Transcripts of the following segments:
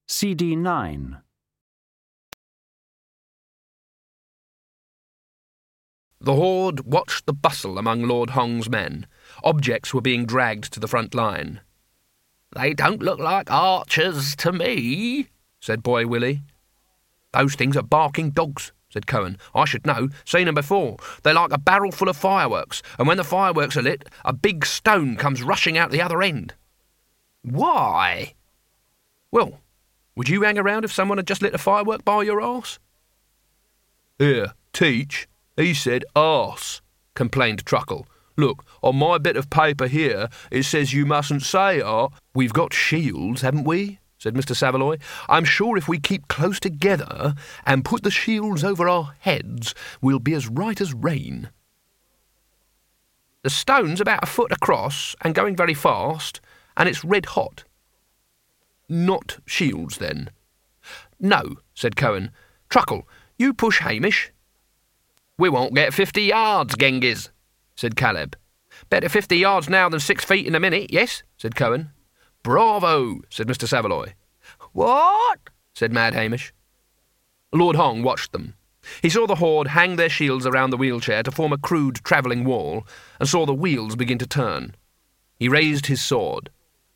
CD 9. The horde watched the bustle among Lord Hong's men. Objects were being dragged to the front line. "They don't look like archers to me," said Boy Willie. "Those things are barking dogs," said Cohen. "I should know. Seen them before. They're like a barrel full of fireworks, and when the fireworks are lit, a big stone comes rushing out the other end." "Why?" "Well, would you hang around if someone had just lit a firework by your arse?" "Here, Teach. He said arse," complained Truckle. "Look, on my bit of paper here, it says you mustn't say "We've got shields, haven't we?" said Mr. Saveloy. "I'm sure if we keep close together and put the shields over our heads, we'll be as right as rain." "The stone's about a foot across and going very fast, and it's red hot." "Not shields, then?" "No," said Cohen. "Truckle, you push Hamish." "We won't get 50 yards, Genghis," said Caleb. "Better 50 yards now than 6 feet in a minute, yes?" said Cohen. "Bravo," said Mr. Saveloy. "What?" said Mad Hamish. Lord Hong watched them. He saw the horde hang their shields around the wheelchair to form a crude travelling wall, and saw the wheels begin to turn. He raised his sword.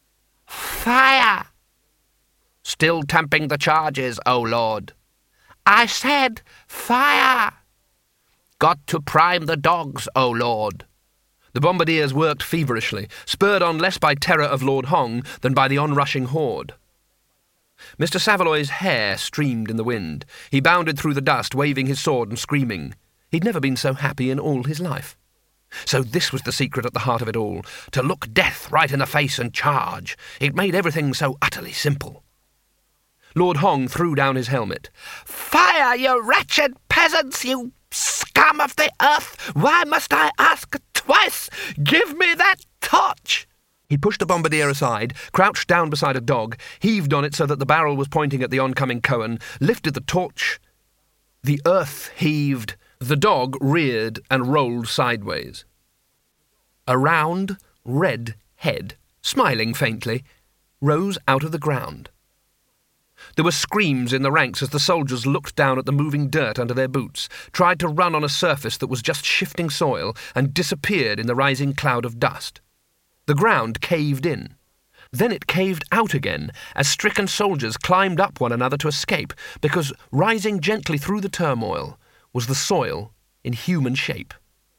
"Fire!" "Still tamping the charges, O Lord." "I said fire!" "Got to prime the dogs, O Lord." The bombardiers worked feverishly, spurred on less by terror of Lord Hong than by the onrushing horde. Mr. Saveloy's hair streamed in the wind. He bounded through the dust, waving his sword and screaming. He'd never been so happy in all his life. So this was the secret at the heart of it all, to look death right in the face and charge. It made everything so utterly simple. Lord Hong threw down his helmet. "Fire, you wretched peasants, you scum of the earth! Why must I ask twice? Give me that torch!" He pushed a bombardier aside, crouched down beside a dog, heaved on it so that the barrel was pointing at the oncoming Cohen, lifted the torch. The earth heaved. The dog reared and rolled sideways. A round, red head, smiling faintly, rose out of the ground. There were screams in the ranks as the soldiers looked down at the moving dirt under their boots, tried to run on a surface that was just shifting soil, and disappeared in the rising cloud of dust. The ground caved in. Then it caved out again as stricken soldiers climbed up one another to escape, because rising gently through the turmoil was the soil in human shape.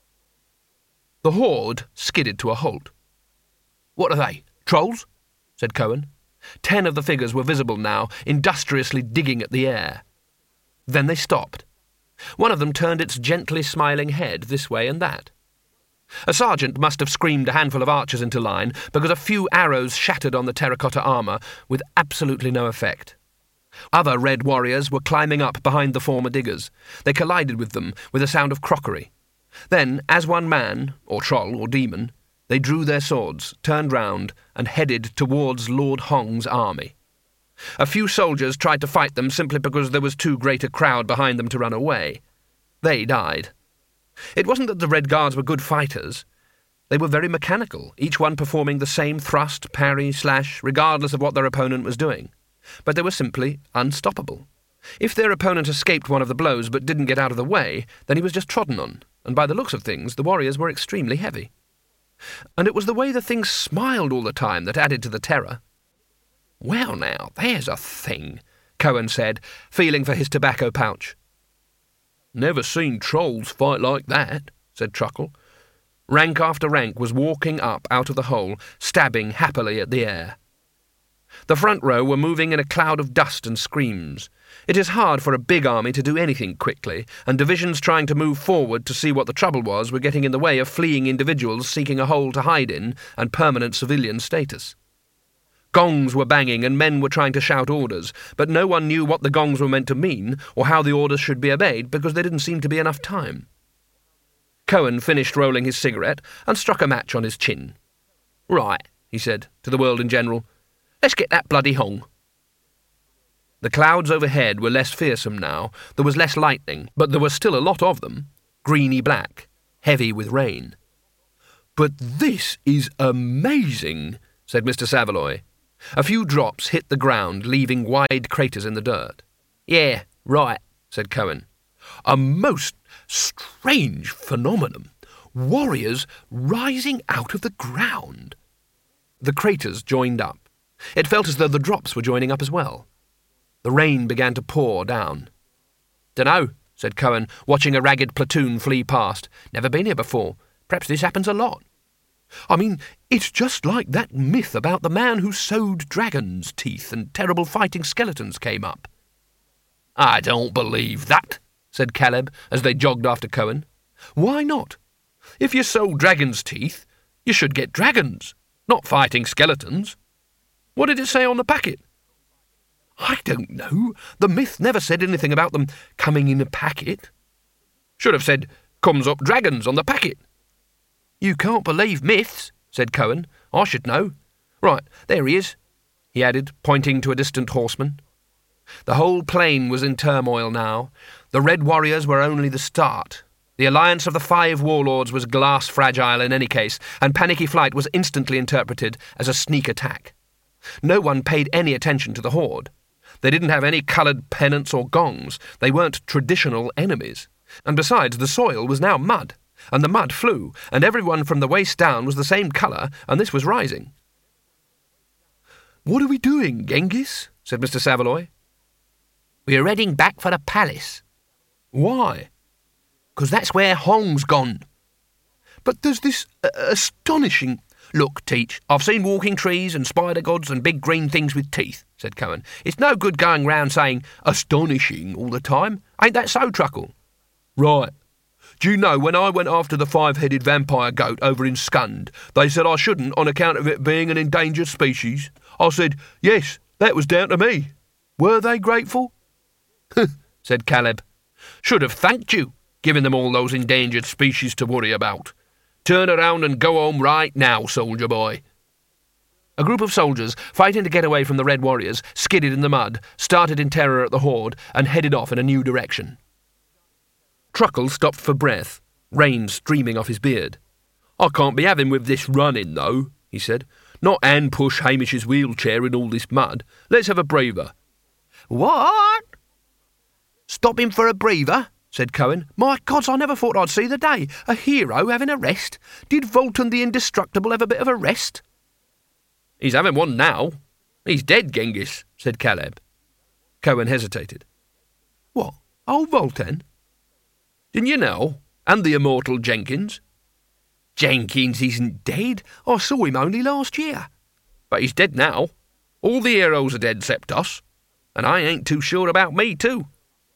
The horde skidded to a halt. "What are they, trolls?" said Cohen. 10 of the figures were visible now, industriously digging at the air. Then they stopped. One of them turned its gently smiling head this way and that. A sergeant must have screamed a handful of archers into line, because a few arrows shattered on the terracotta armour with absolutely no effect. Other red warriors were climbing up behind the former diggers. They collided with them with a sound of crockery. Then, as one man, or troll, or demon, they drew their swords, turned round, and headed towards Lord Hong's army. A few soldiers tried to fight them simply because there was too great a crowd behind them to run away. They died. It wasn't that the Red Guards were good fighters. They were very mechanical, each one performing the same thrust, parry, slash, regardless of what their opponent was doing. But they were simply unstoppable. If their opponent escaped one of the blows but didn't get out of the way, then he was just trodden on, and by the looks of things, the warriors were extremely heavy. And it was the way the thing smiled all the time that added to the terror. "Well now, there's a thing," Cohen said, feeling for his tobacco pouch. "Never seen trolls fight like that," said Truckle. Rank after rank was walking up out of the hole, stabbing happily at the air. The front row were moving in a cloud of dust and screams. It is hard for a big army to do anything quickly, and divisions trying to move forward to see what the trouble was were getting in the way of fleeing individuals seeking a hole to hide in and permanent civilian status. Gongs were banging and men were trying to shout orders, but no one knew what the gongs were meant to mean or how the orders should be obeyed because there didn't seem to be enough time. Cohen finished rolling his cigarette and struck a match on his chin. "Right," he said, to the world in general. "Let's get that bloody Hong." The clouds overhead were less fearsome now. There was less lightning, but there was still a lot of them, greeny black, heavy with rain. "But this is amazing," said Mr. Saveloy. A few drops hit the ground, leaving wide craters in the dirt. "Yeah, right," said Cohen. "A most strange phenomenon. Warriors rising out of the ground." The craters joined up. It felt as though the drops were joining up as well. The rain began to pour down. "Dunno," said Cohen, watching a ragged platoon flee past. "Never been here before. Perhaps this happens a lot." "I mean, it's just like that myth about the man who sewed dragons' teeth and terrible fighting skeletons came up." "I don't believe that," said Caleb as they jogged after Cohen. "Why not? If you sew dragons' teeth, you should get dragons, not fighting skeletons. What did it say on the packet?" "I don't know. The myth never said anything about them coming in a packet." "Should have said, 'Comes up dragons' on the packet." "You can't believe myths," said Cohen. "I should know. Right, there he is," he added, pointing to a distant horseman. The whole plain was in turmoil now. The Red Warriors were only the start. The alliance of the 5 warlords was glass-fragile in any case, and panicky flight was instantly interpreted as a sneak attack. No one paid any attention to the horde. They didn't have any coloured pennants or gongs. They weren't traditional enemies. And besides, the soil was now mud, and the mud flew, and everyone from the waist down was the same colour, and this was rising. "What are we doing, Genghis?" said Mr. Saveloy. "We are heading back for the palace." "Why?" "'Cause that's where Hong's gone." "But there's this astonishing—" "Look, Teach, I've seen walking trees and spider gods and big green things with teeth," said Cohen. "It's no good going round saying 'astonishing' all the time. Ain't that so, Truckle?" "Right. Do you know, when I went after the 5-headed vampire goat over in Scund, they said I shouldn't on account of it being an endangered species? I said, yes, that was down to me. Were they grateful?" said Caleb. "Should have thanked you, giving them all those endangered species to worry about. Turn around and go home right now, soldier boy." A group of soldiers, fighting to get away from the Red Warriors, skidded in the mud, started in terror at the horde, and headed off in a new direction. Truckle stopped for breath, rain streaming off his beard. "I can't be having with this running, though," he said. "Not and push Hamish's wheelchair in all this mud. Let's have a breather." "What?" "Stop him for a breather?" said Cohen. "My gods, I never thought I'd see the day. A hero having a rest. Did Volton the Indestructible have a bit of a rest?" "He's having one now. He's dead, Genghis," said Caleb. Cohen hesitated. "What, old Volton?" "Didn't you know? And the immortal Jenkins." "Jenkins isn't dead. I saw him only last year." "But he's dead now. All the heroes are dead except us. And I ain't too sure about me, too."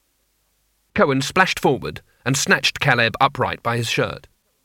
Cohen splashed forward and snatched Caleb upright by his shirt.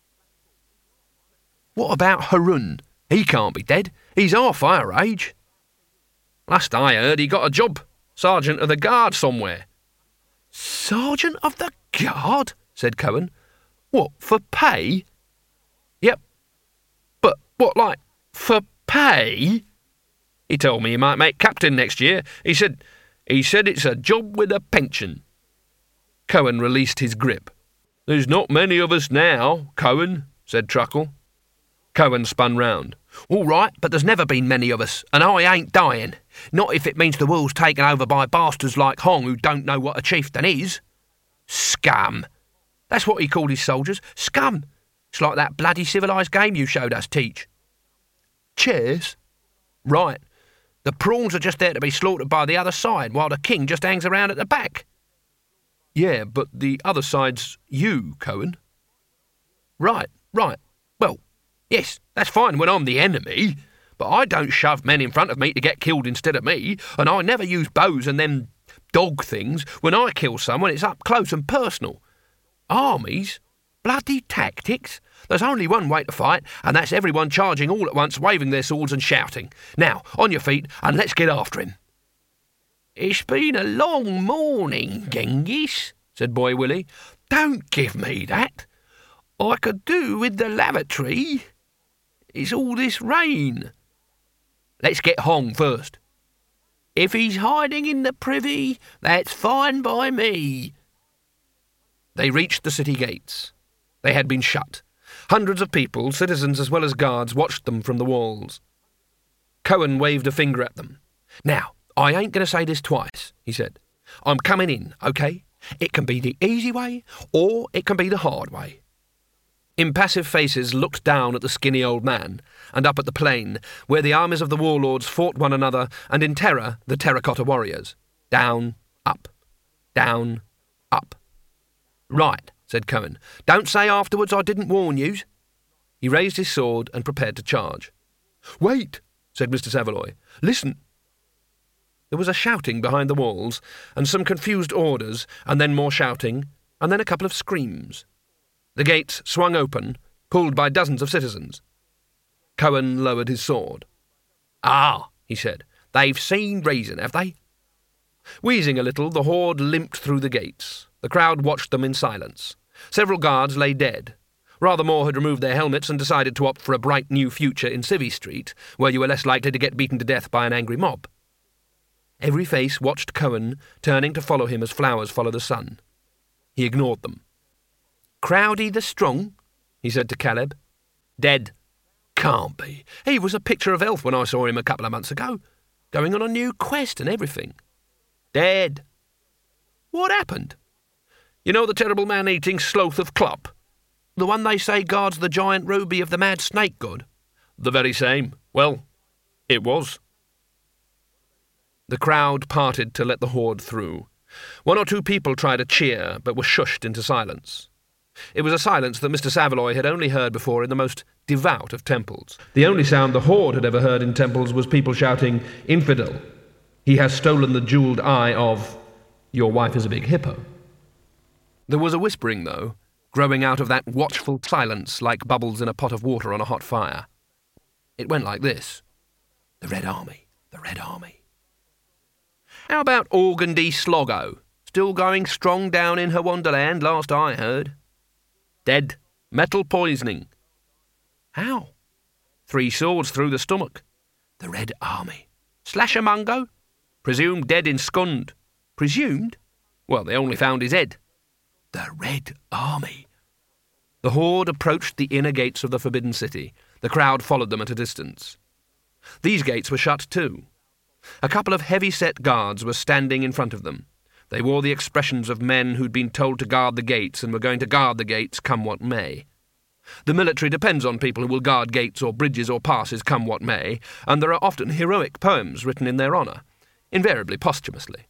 "What about Harun? He can't be dead. He's half our age." "Last I heard, he got a job. Sergeant of the Guard somewhere." "Sergeant of the Guard?" said Cohen. "What, for pay?" "Yep. But what, like, for pay?" "He told me he might make captain next year. He said it's a job with a pension." Cohen released his grip. "There's not many of us now, Cohen," said Truckle. Cohen spun round. "All right, but there's never been many of us, and I ain't dying. Not if it means the world's taken over by bastards like Hong who don't know what a chieftain is. Scum. That's what he called his soldiers. Scum. It's like that bloody civilised game you showed us, Teach." "Chess?" "Right. The prawns are just there to be slaughtered by the other side, while the king just hangs around at the back." "Yeah, but the other side's you, Cohen." Right. Well, yes, that's fine when I'm the enemy, but I don't shove men in front of me to get killed instead of me, and I never use bows and them dog things. When I kill someone, it's up close and personal. Armies? Bloody tactics? There's only one way to fight, and that's everyone charging all at once, waving their swords and shouting. Now, on your feet, and let's get after him." "It's been a long morning, Genghis," said Boy Willie. "Don't give me that. I could do with the lavatory. It's all this rain." "Let's get Hong first." "If he's hiding in the privy, that's fine by me." They reached the city gates. They had been shut. Hundreds of people, citizens as well as guards, watched them from the walls. Cohen waved a finger at them. "Now, I ain't going to say this twice," he said. "I'm coming in, OK? It can be the easy way, or it can be the hard way." Impassive faces looked down at the skinny old man, and up at the plain, where the armies of the warlords fought one another, and in terror the terracotta warriors. Down, up. Down, up. "Right," said Cohen. "Don't say afterwards I didn't warn yous." He raised his sword and prepared to charge. "Wait," said Mr. Saveloy. "Listen." There was a shouting behind the walls, and some confused orders, and then more shouting, and then a couple of screams. The gates swung open, pulled by dozens of citizens. Cohen lowered his sword. "Ah," he said, "they've seen reason, have they?" Wheezing a little, the horde limped through the gates. The crowd watched them in silence. Several guards lay dead. Rather more had removed their helmets and decided to opt for a bright new future in Civvy Street, where you were less likely to get beaten to death by an angry mob. Every face watched Cohen, turning to follow him as flowers follow the sun. He ignored them. "Crowdy the Strong?" he said to Caleb. "Dead." "Can't be. He was a picture of health when I saw him a couple of months ago, going on a new quest and everything." "Dead." "What happened?" "You know the terrible man-eating sloth of Klopp? The one they say guards the giant ruby of the mad snake god?" "The very same. Well, it was." The crowd parted to let the horde through. One or two people tried to cheer, but were shushed into silence. It was a silence that Mr. Saveloy had only heard before in the most devout of temples. The only sound the horde had ever heard in temples was people shouting, "Infidel! He has stolen the jeweled eye of... your wife is a big hippo." There was a whispering, though, growing out of that watchful silence like bubbles in a pot of water on a hot fire. It went like this. "The Red Army, the Red Army." "How about Organdy Sloggo? Still going strong down in her wonderland, last I heard." "Dead. Metal poisoning." "How?" "3 swords through the stomach." "The Red Army." "Slasher-Mungo?" "Presumed dead in Scund." "Presumed?" "Well, they only found his head." "The Red Army." The horde approached the inner gates of the Forbidden City. The crowd followed them at a distance. These gates were shut too. A couple of heavy-set guards were standing in front of them. They wore the expressions of men who'd been told to guard the gates and were going to guard the gates come what may. The military depends on people who will guard gates or bridges or passes come what may, and there are often heroic poems written in their honour, invariably posthumously.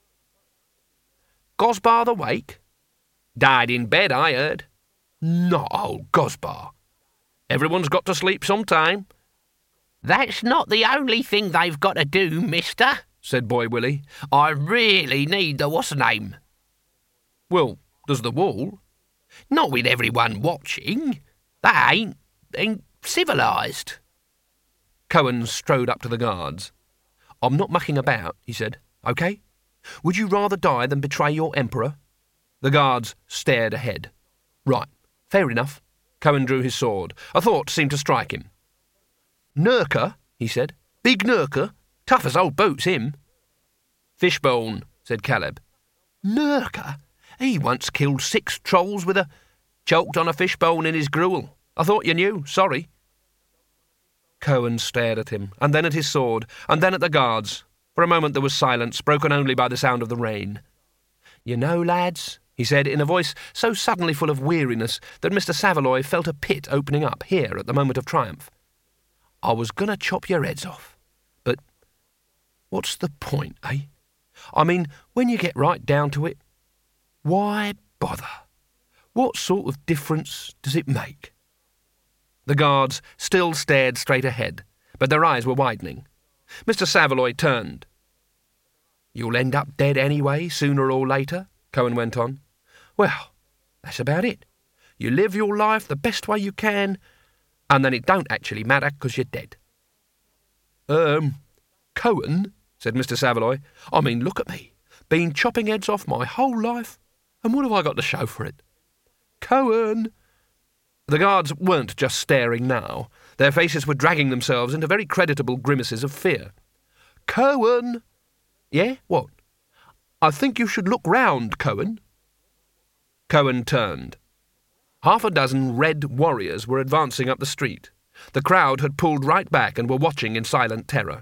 "Gosbar the Wake?" "Died in bed, I heard." "Not old Gosbar." "Everyone's got to sleep sometime." "That's not the only thing they've got to do, mister," said Boy Willie. "I really need the what's-name." "Well, does the wall?" "Not with everyone watching. That ain't civilised." Cohen strode up to the guards. "I'm not mucking about," he said. "OK? Would you rather die than betray your emperor?" The guards stared ahead. "Right, fair enough." Cohen drew his sword. A thought seemed to strike him. "Nurka," he said. "Big Nurka. Tough as old boots, him." "Fishbone," said Caleb. "Nurka? He once killed 6 trolls with a... choked on a fishbone in his gruel. I thought you knew. Sorry." Cohen stared at him, and then at his sword, and then at the guards. For a moment there was silence, broken only by the sound of the rain. "You know, lads," he said in a voice so suddenly full of weariness that Mr. Saveloy felt a pit opening up here at the moment of triumph. "I was going to chop your heads off. But what's the point, eh? I mean, when you get right down to it, why bother? What sort of difference does it make?" The guards still stared straight ahead, but their eyes were widening. Mr. Saveloy turned. "You'll end up dead anyway, sooner or later," Cohen went on. "Well, that's about it. You live your life the best way you can, and then it don't actually matter because you're dead." Cohen," said Mr. Saveloy. "I mean, look at me. Been chopping heads off my whole life, and what have I got to show for it?" "Cohen!" The guards weren't just staring now. Their faces were dragging themselves into very creditable grimaces of fear. "Cohen!" "Yeah, what?" "I think you should look round, Cohen." Cohen turned. 6 red warriors were advancing up the street. The crowd had pulled right back and were watching in silent terror.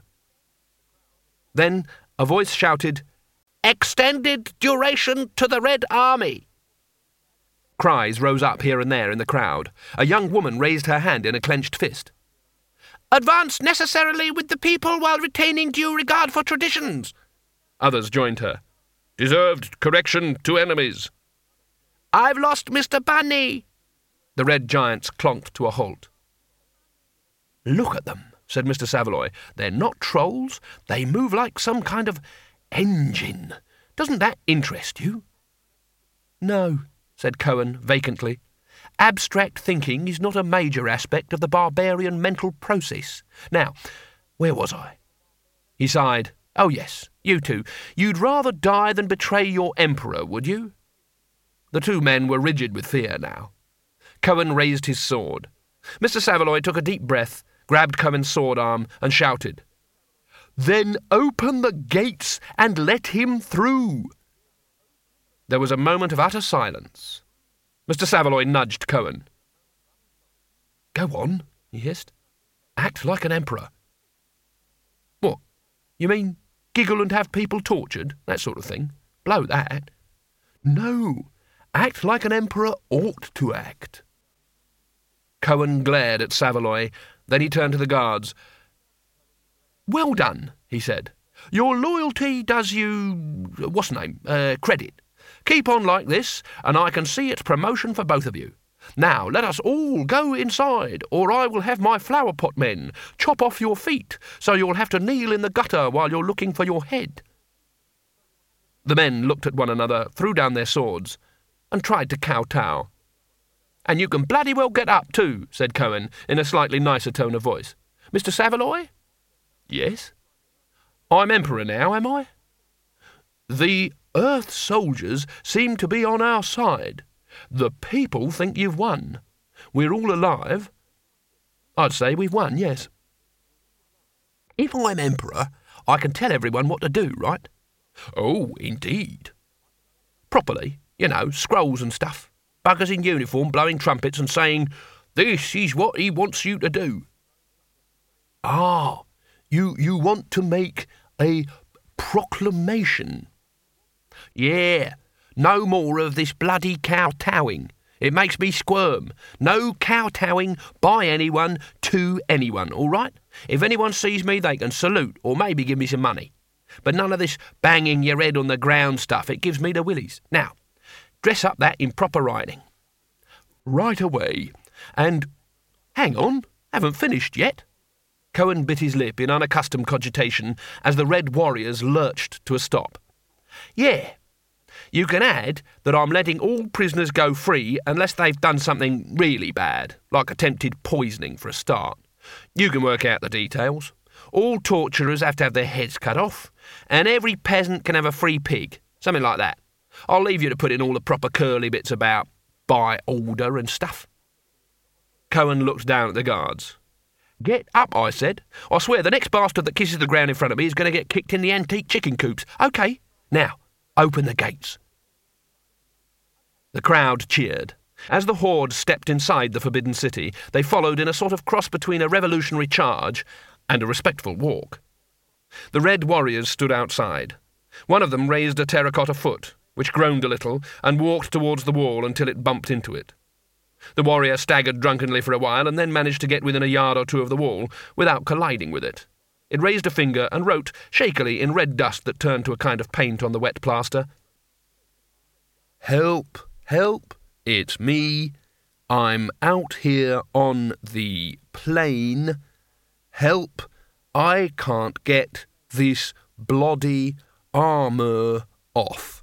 Then a voice shouted, "Extended duration to the Red Army!" Cries rose up here and there in the crowd. A young woman raised her hand in a clenched fist. "Advance necessarily with the people while retaining due regard for traditions." Others joined her. "Deserved correction to enemies." "I've lost Mr. Bunny." The red giants clonked to a halt. "Look at them," said Mr. Saveloy. "They're not trolls. They move like some kind of engine. Doesn't that interest you?" "No," said Cohen vacantly. "Abstract thinking is not a major aspect of the barbarian mental process. Now, where was I?" He sighed. "Oh, yes, you two. You'd rather die than betray your emperor, would you?" The two men were rigid with fear now. Cohen raised his sword. Mr. Saveloy took a deep breath, grabbed Cohen's sword arm, and shouted, "Then open the gates and let him through!" There was a moment of utter silence. Mr. Saveloy nudged Cohen. "Go on," he hissed. "Act like an emperor." "What? You mean giggle and have people tortured? That sort of thing? Blow that." "No. Act like an emperor ought to act." Cohen glared at Saveloy. Then he turned to the guards. "Well done," he said. "Your loyalty does you, credit. Keep on like this, and I can see it's promotion for both of you. Now let us all go inside, or I will have my flower pot men chop off your feet, so you'll have to kneel in the gutter while you're looking for your head." The men looked at one another, threw down their swords, and tried to kowtow. "And you can bloody well get up too," said Cohen, in a slightly nicer tone of voice. "Mr. Saveloy?" "Yes?" "I'm emperor now, am I?" "The Earth soldiers seem to be on our side. The people think you've won. We're all alive. I'd say we've won, yes. If I'm emperor, I can tell everyone what to do, right?" "Oh, indeed." "Properly, scrolls and stuff. Buggers in uniform blowing trumpets and saying, 'This is what he wants you to do.'" "Ah, you want to make a proclamation?" "Yeah, no more of this bloody kowtowing. It makes me squirm. No kowtowing by anyone to anyone, all right? If anyone sees me, they can salute or maybe give me some money. But none of this banging your head on the ground stuff. It gives me the willies. Now, dress up that in proper writing." "Right away. And hang on, haven't finished yet." Cohen bit his lip in unaccustomed cogitation as the Red Warriors lurched to a stop. "Yeah. You can add that I'm letting all prisoners go free unless they've done something really bad, like attempted poisoning for a start. You can work out the details. All torturers have to have their heads cut off, and every peasant can have a free pig, something like that. I'll leave you to put in all the proper curly bits about by order and stuff." Cohen looked down at the guards. "Get up," I said. "I swear the next bastard that kisses the ground in front of me is going to get kicked in the antique chicken coops. OK, now, open the gates." The crowd cheered. As the horde stepped inside the Forbidden City, they followed in a sort of cross between a revolutionary charge and a respectful walk. The Red Warriors stood outside. One of them raised a terracotta foot, which groaned a little, and walked towards the wall until it bumped into it. The warrior staggered drunkenly for a while and then managed to get within a yard or two of the wall without colliding with it. It raised a finger and wrote shakily in red dust that turned to a kind of paint on the wet plaster, "Help, help, it's me. I'm out here on the plain. Help, I can't get this bloody armour off."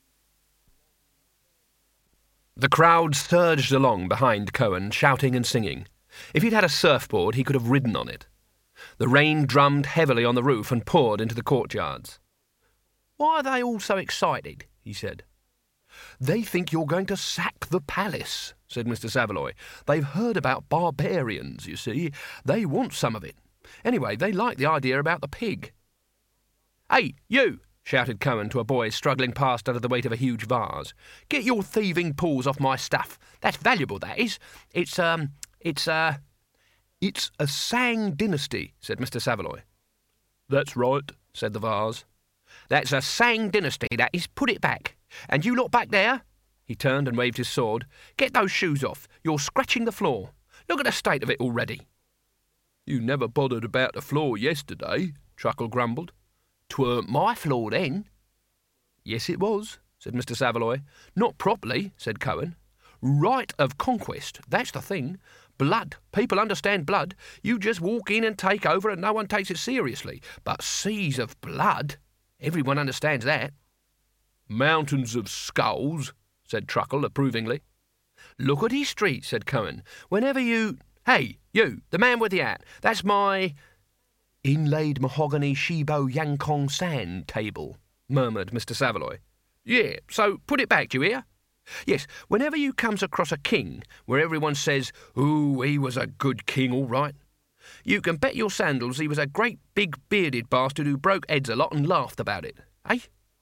The crowd surged along behind Cohen, shouting and singing. If he'd had a surfboard, he could have ridden on it. The rain drummed heavily on the roof and poured into the courtyards. "Why are they all so excited?" he said. "They think you're going to sack the palace," said Mr. Saveloy. "They've heard about barbarians, you see. They want some of it. Anyway, they like the idea about the pig." "Hey, you!" shouted Cohen to a boy struggling past under the weight of a huge vase. "Get your thieving paws off my stuff. That's valuable, that is. It's It's a Sang dynasty, said Mr. Saveloy. That's right, said the vase. That's a Sang dynasty, that is. Put it back. And you lot back there. He turned and waved his sword. Get those shoes off. You're scratching the floor. Look at the state of it already. You never bothered about the floor yesterday, Truckle grumbled. 'Tweren't my floor then. Yes, it was, said Mr. Saveloy. Not properly, said Cohen. Right of conquest, that's the thing. Blood. People understand blood. You just walk in and take over and no one takes it seriously. But seas of blood, everyone understands that. Mountains of skulls, said Truckle approvingly. Look at history, said Cohen. Whenever you... Hey, you, the man with the hat, that's my... Inlaid mahogany Shibo Yankong sand table, murmured Mr. Saveloy. Yeah, so put it back, do you hear? Yes, whenever you comes across a king where everyone says, ooh, he was a good king, all right, you can bet your sandals he was a great big bearded bastard who broke heads a lot and laughed about it, eh?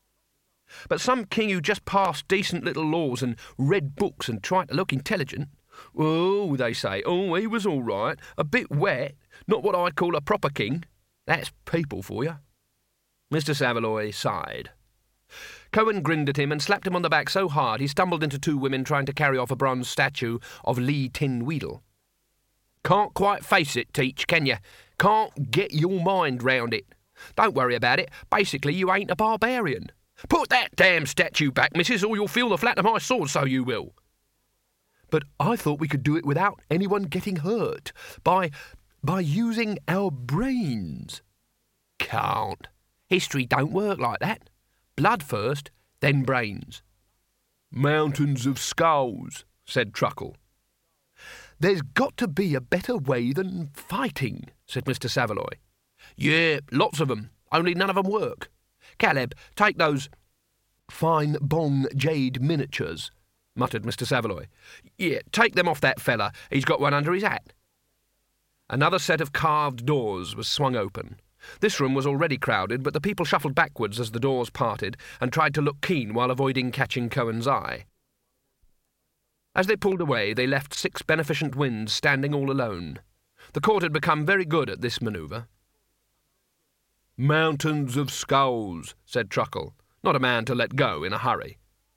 But some king who just passed decent little laws and read books and tried to look intelligent, oh, they say, oh, he was all right, a bit wet, not what I'd call a proper king. That's people for you. Mr. Saveloy sighed. Cohen grinned at him and slapped him on the back so hard he stumbled into two women trying to carry off a bronze statue of Lee Tin Wheedle. Can't quite face it, Teach, can you? Can't get your mind round it. Don't worry about it. Basically, you ain't a barbarian. Put that damn statue back, missus, or you'll feel the flat of my sword, so you will. But I thought we could do it without anyone getting hurt, by using our brains. Can't. History don't work like that. Blood first, then brains. Mountains of skulls, said Truckle. There's got to be a better way than fighting, said Mr. Saveloy. Yeah, lots of 'em, only none of 'em work. Caleb, take those fine bong jade miniatures, muttered Mr. Saveloy. Yeah, take them off that fella. He's got one under his hat. Another set of carved doors was swung open. This room was already crowded, but the people shuffled backwards as the doors parted and tried to look keen while avoiding catching Cohen's eye. As they pulled away, they left 6 beneficent winds standing all alone. The court had become very good at this manoeuvre. Mountains of skulls, said Truckle, not a man to let go in a hurry.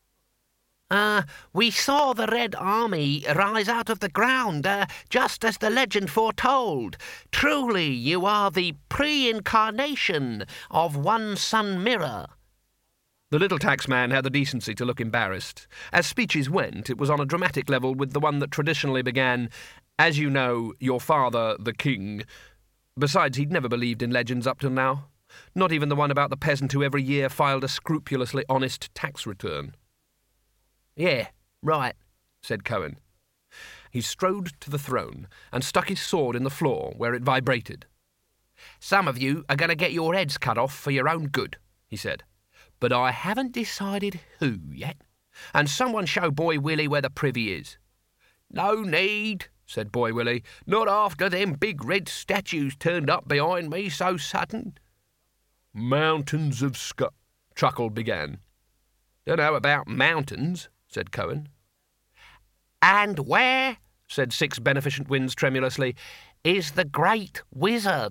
We saw the Red Army rise out of the ground, just as the legend foretold. Truly, you are the pre-incarnation of One Sun Mirror. The little taxman had the decency to look embarrassed. As speeches went, it was on a dramatic level with the one that traditionally began, as you know, your father, the king. Besides, he'd never believed in legends up till now. Not even the one about the peasant who every year filed a scrupulously honest tax return. Yeah, right, said Cohen. He strode to the throne and stuck his sword in the floor where it vibrated. Some of you are going to get your heads cut off for your own good, he said. But I haven't decided who yet. And someone show Boy Willie where the privy is. No need, said Boy Willie. Not after them big red statues turned up behind me so sudden. Mountains of Truckle began. Don't know about mountains, said Cohen. And where, said 6 beneficent winds tremulously, is the Great Wizard?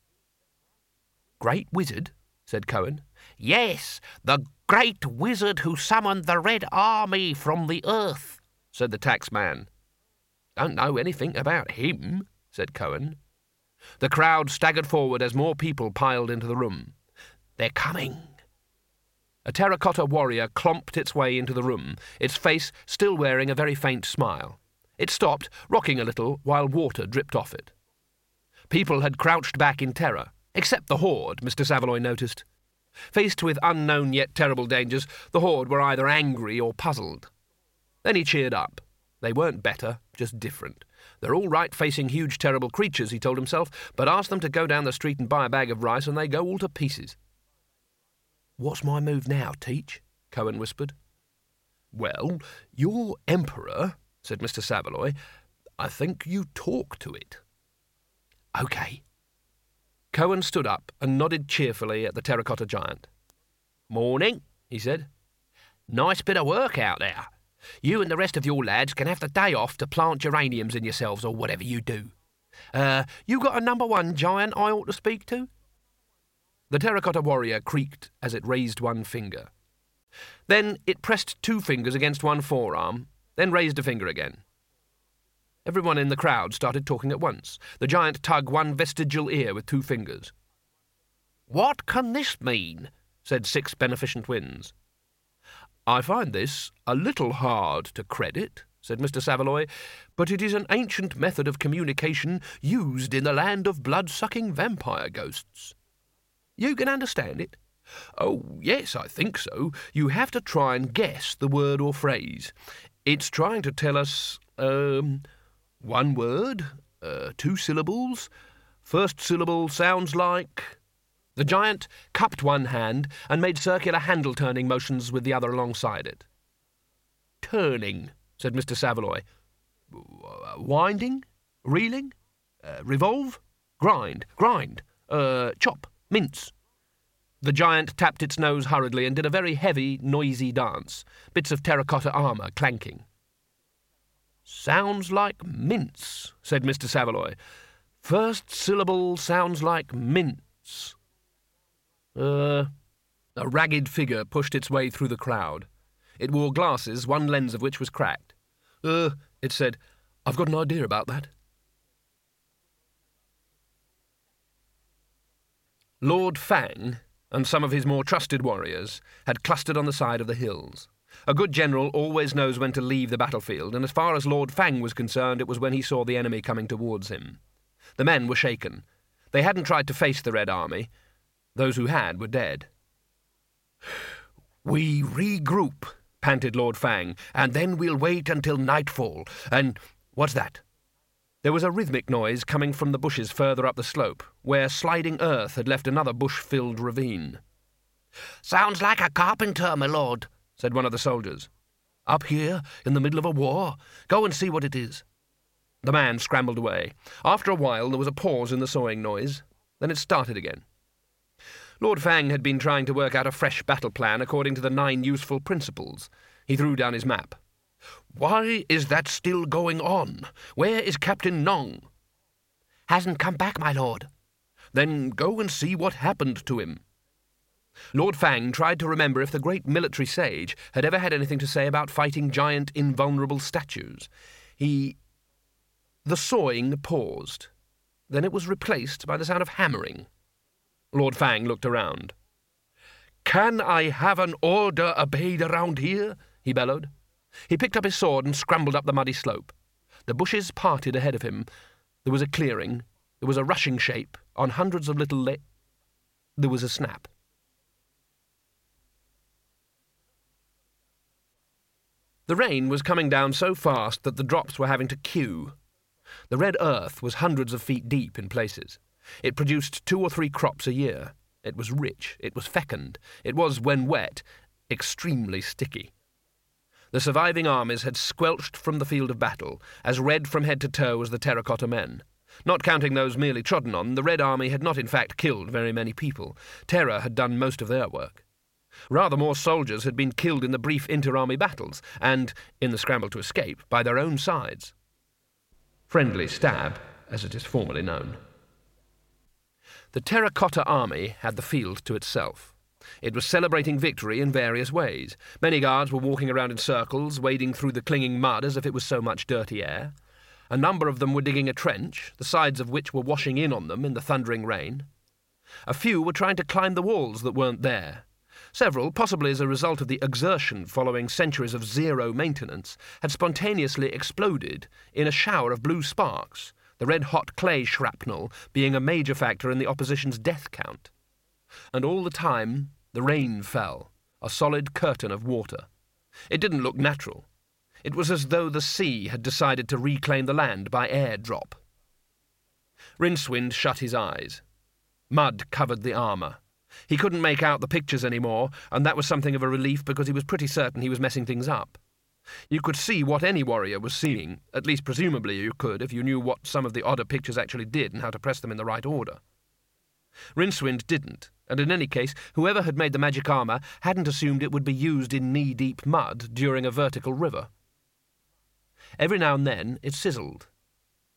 Great Wizard? Said Cohen. Yes, the Great Wizard who summoned the Red Army from the earth, said the taxman. Don't know anything about him, said Cohen. The crowd staggered forward as more people piled into the room. They're coming. A terracotta warrior clomped its way into the room, its face still wearing a very faint smile. It stopped, rocking a little, while water dripped off it. People had crouched back in terror, except the horde, Mr. Saveloy noticed. Faced with unknown yet terrible dangers, the horde were either angry or puzzled. Then he cheered up. They weren't better, just different. They're all right facing huge, terrible creatures, he told himself, but ask them to go down the street and buy a bag of rice and they go all to pieces. What's my move now, Teach? Cohen whispered. Well, you're emperor, said Mr. Saveloy. I think you talk to it. OK. Cohen stood up and nodded cheerfully at the terracotta giant. Morning, he said. Nice bit of work out there. You and the rest of your lads can have the day off to plant geraniums in yourselves or whatever you do. You got a number 1 giant I ought to speak to?" The terracotta warrior creaked as it raised one finger. Then it pressed 2 fingers against one forearm, then raised a finger again. Everyone in the crowd started talking at once. The giant tugged one vestigial ear with 2 fingers. "What can this mean?" said 6 beneficent winds. "I find this a little hard to credit," said Mr. Saveloy, "but it is an ancient method of communication used in the land of blood-sucking vampire ghosts." "You can understand it?" "Oh, yes, I think so. You have to try and guess the word or phrase. It's trying to tell us, 1 word, 2 syllables. First syllable sounds like—" The giant cupped one hand and made circular handle-turning motions with the other alongside it. "Turning," said Mr. Saveloy. "Winding? Reeling? Revolve? Grind? Chop? Mince?" The giant tapped its nose hurriedly and did a very heavy, noisy dance, bits of terracotta armour clanking. "Sounds like mince," said Mr. Saveloy. "First syllable sounds like mince." A ragged figure pushed its way through the crowd. It wore glasses, one lens of which was cracked. It said, "I've got an idea about that." Lord Fang and some of his more trusted warriors had clustered on the side of the hills. A good general always knows when to leave the battlefield, and as far as Lord Fang was concerned, it was when he saw the enemy coming towards him. The men were shaken. They hadn't tried to face the Red Army. Those who had were dead. "We regroup," panted Lord Fang, "and then we'll wait until nightfall, and— What's that?" There was a rhythmic noise coming from the bushes further up the slope, where sliding earth had left another bush-filled ravine. "Sounds like a carpenter, my lord," said one of the soldiers. "Up here, in the middle of a war? Go and see what it is." The man scrambled away. After a while there was a pause in the sawing noise. Then it started again. Lord Fang had been trying to work out a fresh battle plan according to the 9 useful principles. He threw down his map. "Why is that still going on? Where is Captain Nong?" "Hasn't come back, my lord." "Then go and see what happened to him." Lord Fang tried to remember if the great military sage had ever had anything to say about fighting giant invulnerable statues. The sawing paused. Then it was replaced by the sound of hammering. Lord Fang looked around. "Can I have an order obeyed around here?" he bellowed. He picked up his sword and scrambled up the muddy slope. The bushes parted ahead of him. There was a clearing. There was a rushing shape on hundreds of little There was a snap. The rain was coming down so fast that the drops were having to queue. The red earth was hundreds of feet deep in places. It produced 2 or 3 crops a year. It was rich. It was fecund. It was, when wet, extremely sticky. The surviving armies had squelched from the field of battle, as red from head to toe as the terracotta men. Not counting those merely trodden on, the Red Army had not in fact killed very many people. Terror had done most of their work. Rather more soldiers had been killed in the brief inter-army battles, and, in the scramble to escape, by their own sides. Friendly stab, as it is formally known. The terracotta army had the field to itself. It was celebrating victory in various ways. Many guards were walking around in circles, wading through the clinging mud as if it was so much dirty air. A number of them were digging a trench, the sides of which were washing in on them in the thundering rain. A few were trying to climb the walls that weren't there. Several, possibly as a result of the exertion following centuries of zero maintenance, had spontaneously exploded in a shower of blue sparks, the red-hot clay shrapnel being a major factor in the opposition's death count. And all the time, the rain fell, a solid curtain of water. It didn't look natural. It was as though the sea had decided to reclaim the land by airdrop. Rincewind shut his eyes. Mud covered the armour. He couldn't make out the pictures anymore, and that was something of a relief because he was pretty certain he was messing things up. You could see what any warrior was seeing, at least presumably you could if you knew what some of the odder pictures actually did and how to press them in the right order. Rincewind didn't, and in any case, whoever had made the magic armour hadn't assumed it would be used in knee-deep mud during a vertical river. Every now and then it sizzled.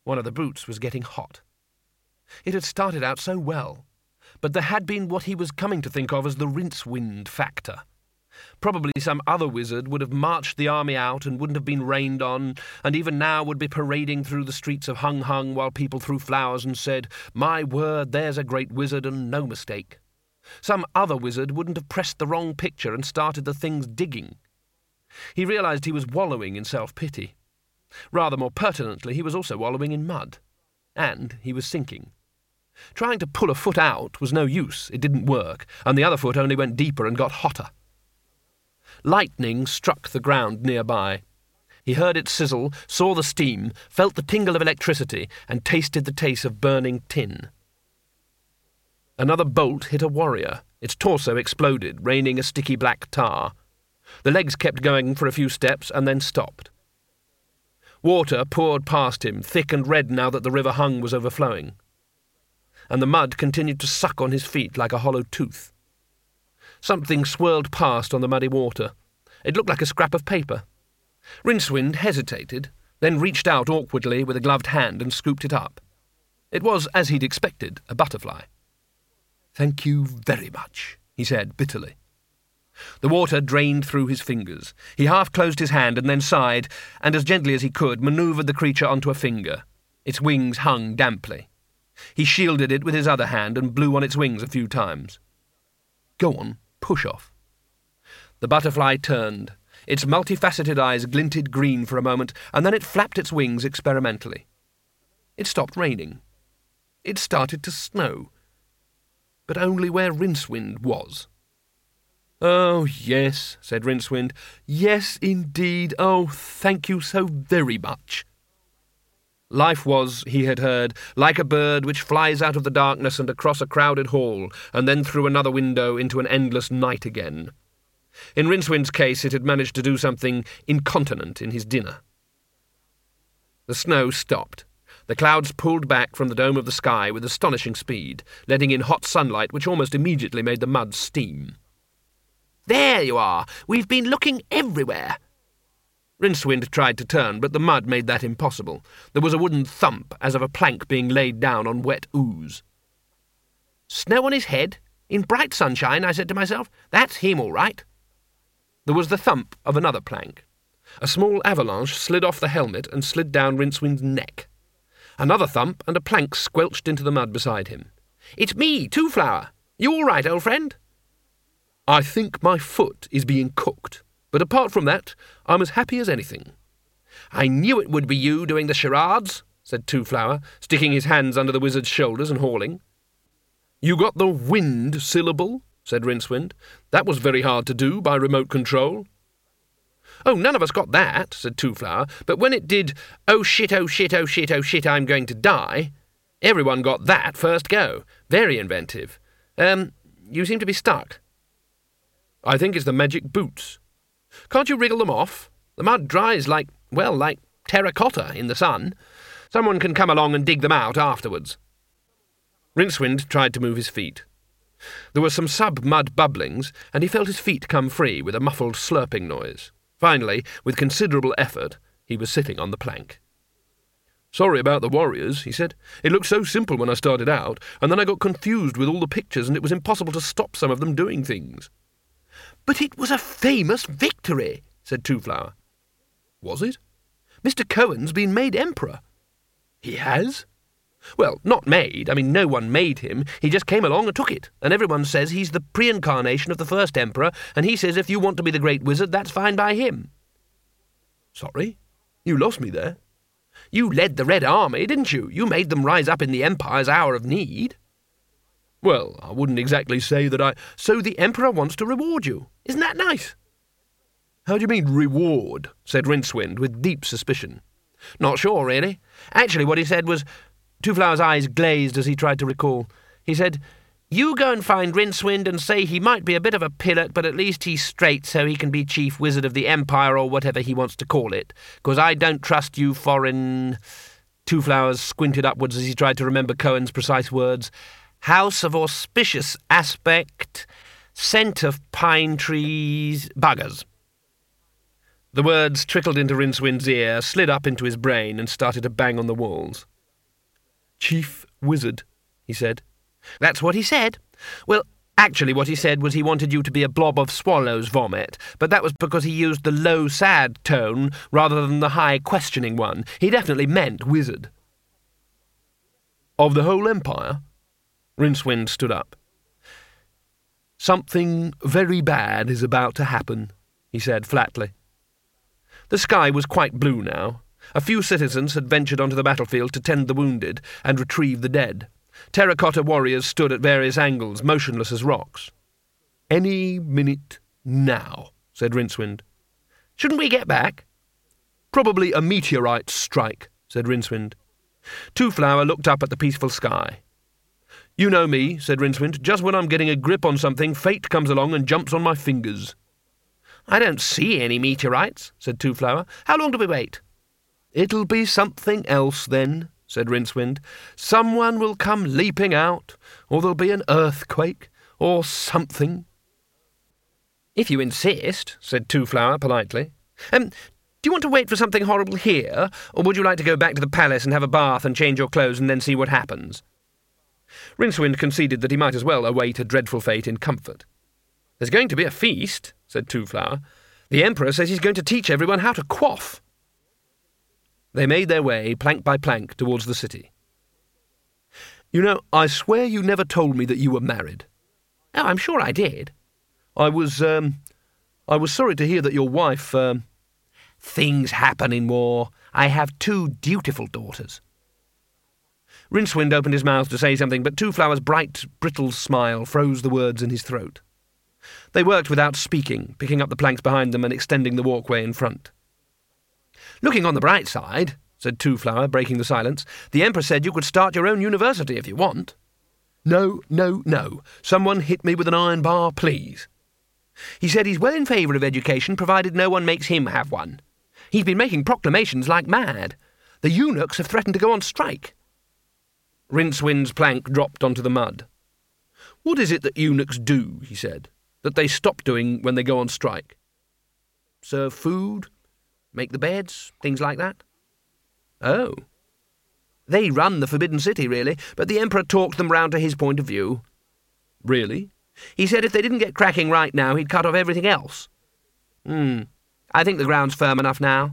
One of the boots was getting hot. It had started out so well, but there had been what he was coming to think of as the Rincewind factor. Probably some other wizard would have marched the army out and wouldn't have been rained on, and even now would be parading through the streets of Hung Hung while people threw flowers and said, "My word, there's a great wizard and no mistake." Some other wizard wouldn't have pressed the wrong picture and started the things digging. He realised he was wallowing in self-pity. Rather more pertinently, he was also wallowing in mud. And he was sinking. Trying to pull a foot out was no use, it didn't work, and the other foot only went deeper and got hotter. Lightning struck the ground nearby. He heard it sizzle, saw the steam, felt the tingle of electricity, and tasted the taste of burning tin. Another bolt hit a warrior. Its torso exploded, raining a sticky black tar. The legs kept going for a few steps and then stopped. Water poured past him, thick and red now that the River Hung was overflowing. And the mud continued to suck on his feet like a hollow tooth. Something swirled past on the muddy water. It looked like a scrap of paper. Rincewind hesitated, then reached out awkwardly with a gloved hand and scooped it up. It was, as he'd expected, a butterfly. "Thank you very much," he said bitterly. The water drained through his fingers. He half closed his hand and then sighed, and as gently as he could manoeuvred the creature onto a finger. Its wings hung damply. He shielded it with his other hand and blew on its wings a few times. "Go on, push off." The butterfly turned. Its multifaceted eyes glinted green for a moment, and then it flapped its wings experimentally. It stopped raining. It started to snow. But only where Rincewind was. "Oh, yes," said Rincewind. "Yes, indeed. Oh, thank you so very much." Life was, he had heard, like a bird which flies out of the darkness and across a crowded hall, and then through another window into an endless night again. In Rincewind's case, it had managed to do something incontinent in his dinner. The snow stopped. The clouds pulled back from the dome of the sky with astonishing speed, letting in hot sunlight which almost immediately made the mud steam. "There you are! We've been looking everywhere!" Rincewind tried to turn, but the mud made that impossible. There was a wooden thump, as of a plank being laid down on wet ooze. "Snow on his head? In bright sunshine," I said to myself. "That's him, all right." There was the thump of another plank. A small avalanche slid off the helmet and slid down Rincewind's neck. Another thump, and a plank squelched into the mud beside him. "It's me, Two Flower. You all right, old friend?" "I think my foot is being cooked, but apart from that, I'm as happy as anything." "I knew it would be you doing the charades," said Two Flower, sticking his hands under the wizard's shoulders and hauling. "You got the wind syllable," said Rincewind. "That was very hard to do by remote control." "Oh, none of us got that," said Two Flower, "but when it did, 'Oh shit, oh shit, oh shit, oh shit, I'm going to die,' everyone got that first go. Very inventive. You seem to be stuck." "I think it's the magic boots. Can't you wriggle them off? The mud dries like terracotta in the sun. Someone can come along and dig them out afterwards." Rincewind tried to move his feet. There were some sub-mud bubblings, and he felt his feet come free with a muffled slurping noise. Finally, with considerable effort, he was sitting on the plank. "Sorry about the warriors," he said. "It looked so simple when I started out, and then I got confused with all the pictures, and it was impossible to stop some of them doing things." "But it was a famous victory," said Two Flower. "Was it? Mr. Cohen's been made emperor." "He has?" "Well, not made. I mean, no one made him. He just came along and took it, and everyone says he's the pre-incarnation of the first emperor, and he says if you want to be the great wizard, that's fine by him." "Sorry? You lost me there." "You led the Red Army, didn't you? You made them rise up in the Empire's hour of need." "Well, I wouldn't exactly say that I—" "So the Emperor wants to reward you. Isn't that nice?" "How do you mean, reward?" said Rincewind, with deep suspicion. "Not sure, really. Actually, what he said was—" Two Flower's eyes glazed as he tried to recall. He said, "You go and find Rincewind and say he might be a bit of a pillock, but at least he's straight so he can be chief wizard of the Empire or whatever he wants to call it, 'cause I don't trust you foreign—" Two Flowers squinted upwards as he tried to remember Cohen's precise words. "House of auspicious aspect, scent of pine trees, buggers." The words trickled into Rincewind's ear, slid up into his brain, and started to bang on the walls. Chief Wizard, he said. That's what he said. Well, actually what he said was he wanted you to be a blob of swallow's vomit, but that was because he used the low, sad tone rather than the high, questioning one. He definitely meant wizard. Of the whole empire? Rincewind stood up. Something very bad is about to happen, he said flatly. The sky was quite blue now. A few citizens had ventured onto the battlefield to tend the wounded and retrieve the dead. Terracotta warriors stood at various angles, motionless as rocks. Any minute now, said Rincewind. Shouldn't we get back? Probably a meteorite strike, said Rincewind. Two-Flower looked up at the peaceful sky. You know me, said Rincewind. Just when I'm getting a grip on something, fate comes along and jumps on my fingers. I don't see any meteorites, said Two-Flower. How long do we wait? It'll be something else then, said Rincewind. Someone will come leaping out, or there'll be an earthquake, or something. If you insist, said Two-Flower politely. Do you want to wait for something horrible here, or would you like to go back to the palace and have a bath and change your clothes and then see what happens? Rincewind conceded that he might as well await a dreadful fate in comfort. There's going to be a feast, said Two-Flower. The Emperor says he's going to teach everyone how to quaff. They made their way, plank by plank, towards the city. You know, I swear you never told me that you were married. Oh, I'm sure I did. I was sorry to hear that your wife, Things happen in war. I have 2 dutiful daughters. Rincewind opened his mouth to say something, but Two-Flower's bright, brittle smile froze the words in his throat. They worked without speaking, picking up the planks behind them and extending the walkway in front. Looking on the bright side, said Two-Flower, breaking the silence, the Emperor said you could start your own university if you want. No, no, no. Someone hit me with an iron bar, please. He said he's well in favour of education, provided no one makes him have one. He's been making proclamations like mad. The eunuchs have threatened to go on strike. Rincewind's plank dropped onto the mud. What is it that eunuchs do, he said, that they stop doing when they go on strike? Serve food, make the beds, things like that. Oh. They run the Forbidden City, really, but the Emperor talked them round to his point of view. Really? He said if they didn't get cracking right now, he'd cut off everything else. I think the ground's firm enough now.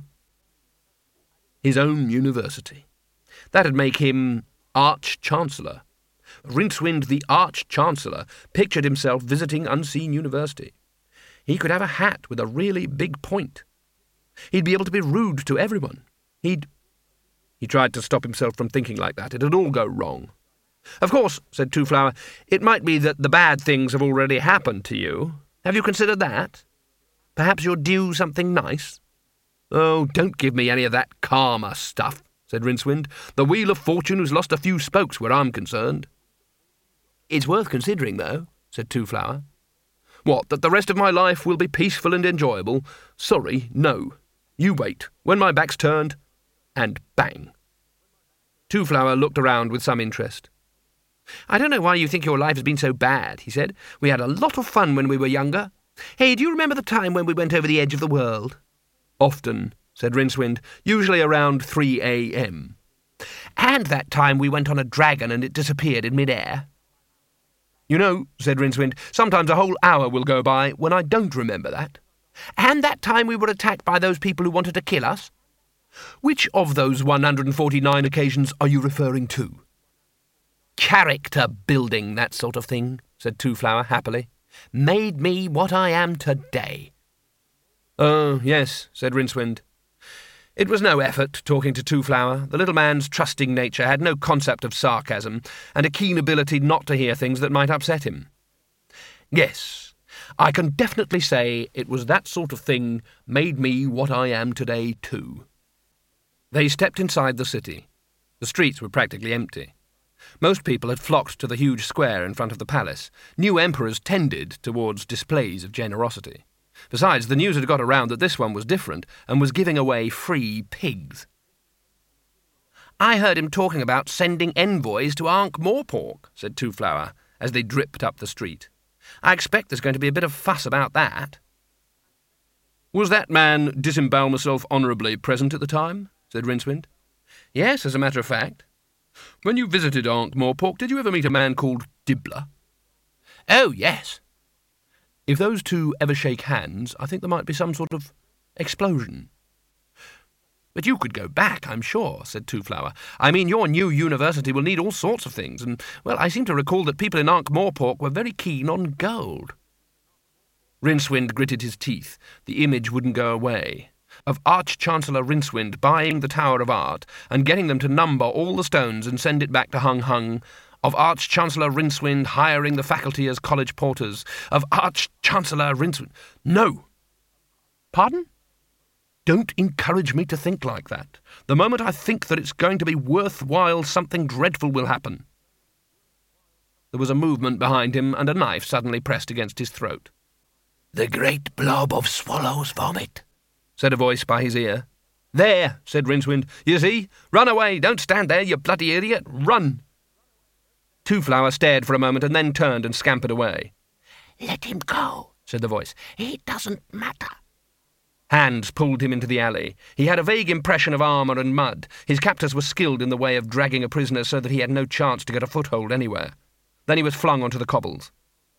His own university. That'd make him Arch-Chancellor. Rincewind, the Arch-Chancellor, pictured himself visiting Unseen University. He could have a hat with a really big point. He'd be able to be rude to everyone. He tried to stop himself from thinking like that. It'd all go wrong. Of course, said Two-Flower, it might be that the bad things have already happened to you. Have you considered that? Perhaps you're due something nice? Oh, don't give me any of that karma stuff, said Rincewind. The Wheel of Fortune has lost a few spokes where I'm concerned. It's worth considering, though, said Two-Flower. What, that the rest of my life will be peaceful and enjoyable? Sorry, no. You wait. When my back's turned, and bang. Two-Flower looked around with some interest. I don't know why you think your life has been so bad, he said. We had a lot of fun when we were younger. Hey, do you remember the time when we went over the edge of the world? Often, said Rincewind, usually around 3 a.m. And that time we went on a dragon and it disappeared in mid-air. You know, said Rincewind, sometimes a whole hour will go by when I don't remember that. And that time we were attacked by those people who wanted to kill us? Which of those 149 occasions are you referring to? Character building, that sort of thing, said Two-Flower happily. Made me what I am today. Oh, yes, said Rincewind. It was no effort talking to Two-Flower. The little man's trusting nature had no concept of sarcasm, and a keen ability not to hear things that might upset him. Yes, I can definitely say it was that sort of thing made me what I am today, too. They stepped inside the city. The streets were practically empty. Most people had flocked to the huge square in front of the palace. New emperors tended towards displays of generosity. Besides, the news had got around that this one was different and was giving away free pigs. I heard him talking about sending envoys to Ankh-Morpork, said Two-Flower, as they dripped up the street. I expect there's going to be a bit of fuss about that. Was that man Disembowel myself honourably present at the time? Said Rincewind. Yes, as a matter of fact. When you visited Ankh-Morpork, did you ever meet a man called Dibbler? Oh, yes. If those two ever shake hands, I think there might be some sort of explosion. But you could go back, I'm sure, said Two-Flower. I mean, your new university will need all sorts of things, and, well, I seem to recall that people in Ankh-Morpork were very keen on gold. Rincewind gritted his teeth. The image wouldn't go away. Of Arch-Chancellor Rincewind buying the Tower of Art and getting them to number all the stones and send it back to Hung Hung. Of Arch-Chancellor Rincewind hiring the faculty as college porters. Of Arch-Chancellor Rincewind... No! Pardon? Don't encourage me to think like that. The moment I think that it's going to be worthwhile, something dreadful will happen. There was a movement behind him, and a knife suddenly pressed against his throat. "The great blob of swallow's vomit," said a voice by his ear. "There," said Rincewind. "You see? Run away! Don't stand there, you bloody idiot! Run!" Two-Flower stared for a moment and then turned and scampered away. "Let him go," said the voice. "It doesn't matter." Hands pulled him into the alley. He had a vague impression of armour and mud. His captors were skilled in the way of dragging a prisoner so that he had no chance to get a foothold anywhere. Then he was flung onto the cobbles.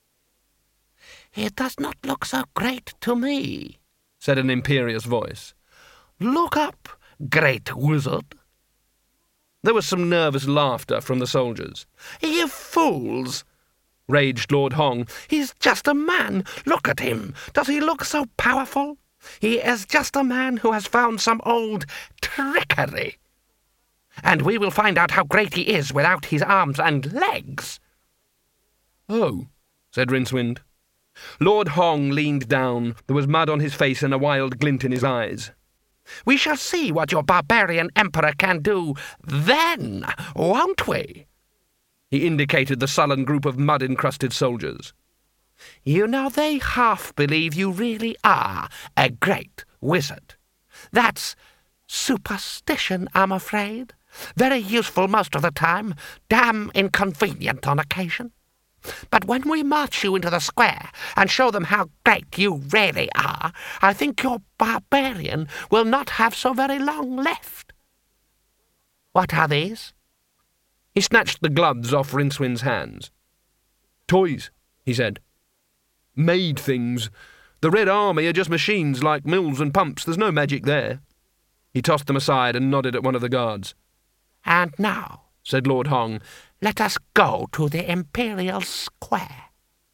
"It does not look so great to me," said an imperious voice. "Look up, great wizard." There was some nervous laughter from the soldiers. "You fools!" raged Lord Hong. "He's just a man. Look at him. Does he look so powerful? He is just a man who has found some old trickery. And we will find out how great he is without his arms and legs." "Oh," said Rincewind. Lord Hong leaned down. There was mud on his face and a wild glint in his eyes. "We shall see what your barbarian emperor can do then, won't we?" He indicated the sullen group of mud-encrusted soldiers. "You know, they half believe you really are a great wizard. That's superstition, I'm afraid. Very useful most of the time, damn inconvenient on occasion. But when we march you into the square and show them how great you really are, I think your barbarian will not have so very long left. What are these?" He snatched the gloves off Rincewind's hands. "Toys," he said. "Made things. The Red Army are just machines like mills and pumps. There's no magic there." He tossed them aside and nodded at one of the guards. "And now," said Lord Hong, "let us go to the Imperial Square."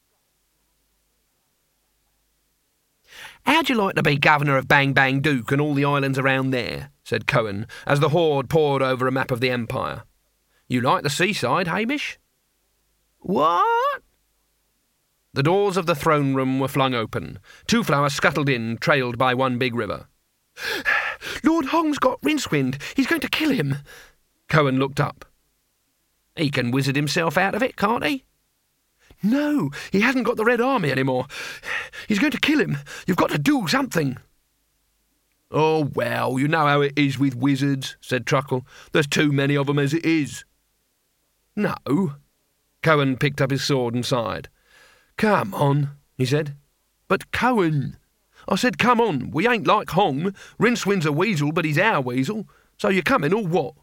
"How'd you like to be governor of Bang Bang Duke and all the islands around there?" said Cohen, as the horde poured over a map of the Empire. "You like the seaside, Hamish?" "What?" The doors of the throne room were flung open. Two-Flower scuttled in, trailed by one big river. "Lord Hong's got Rincewind. He's going to kill him." Cohen looked up. "He can wizard himself out of it, can't he?" "No, he hasn't got the Red Army anymore. He's going to kill him. You've got to do something." "Oh, well, you know how it is with wizards," said Truckle. "There's too many of them as it is." "No." Cohen picked up his sword and sighed. "Come on," he said. "But Cohen," I said, "come on. We ain't like Hong. Rincewind's a weasel, but he's our weasel. So you coming or what?"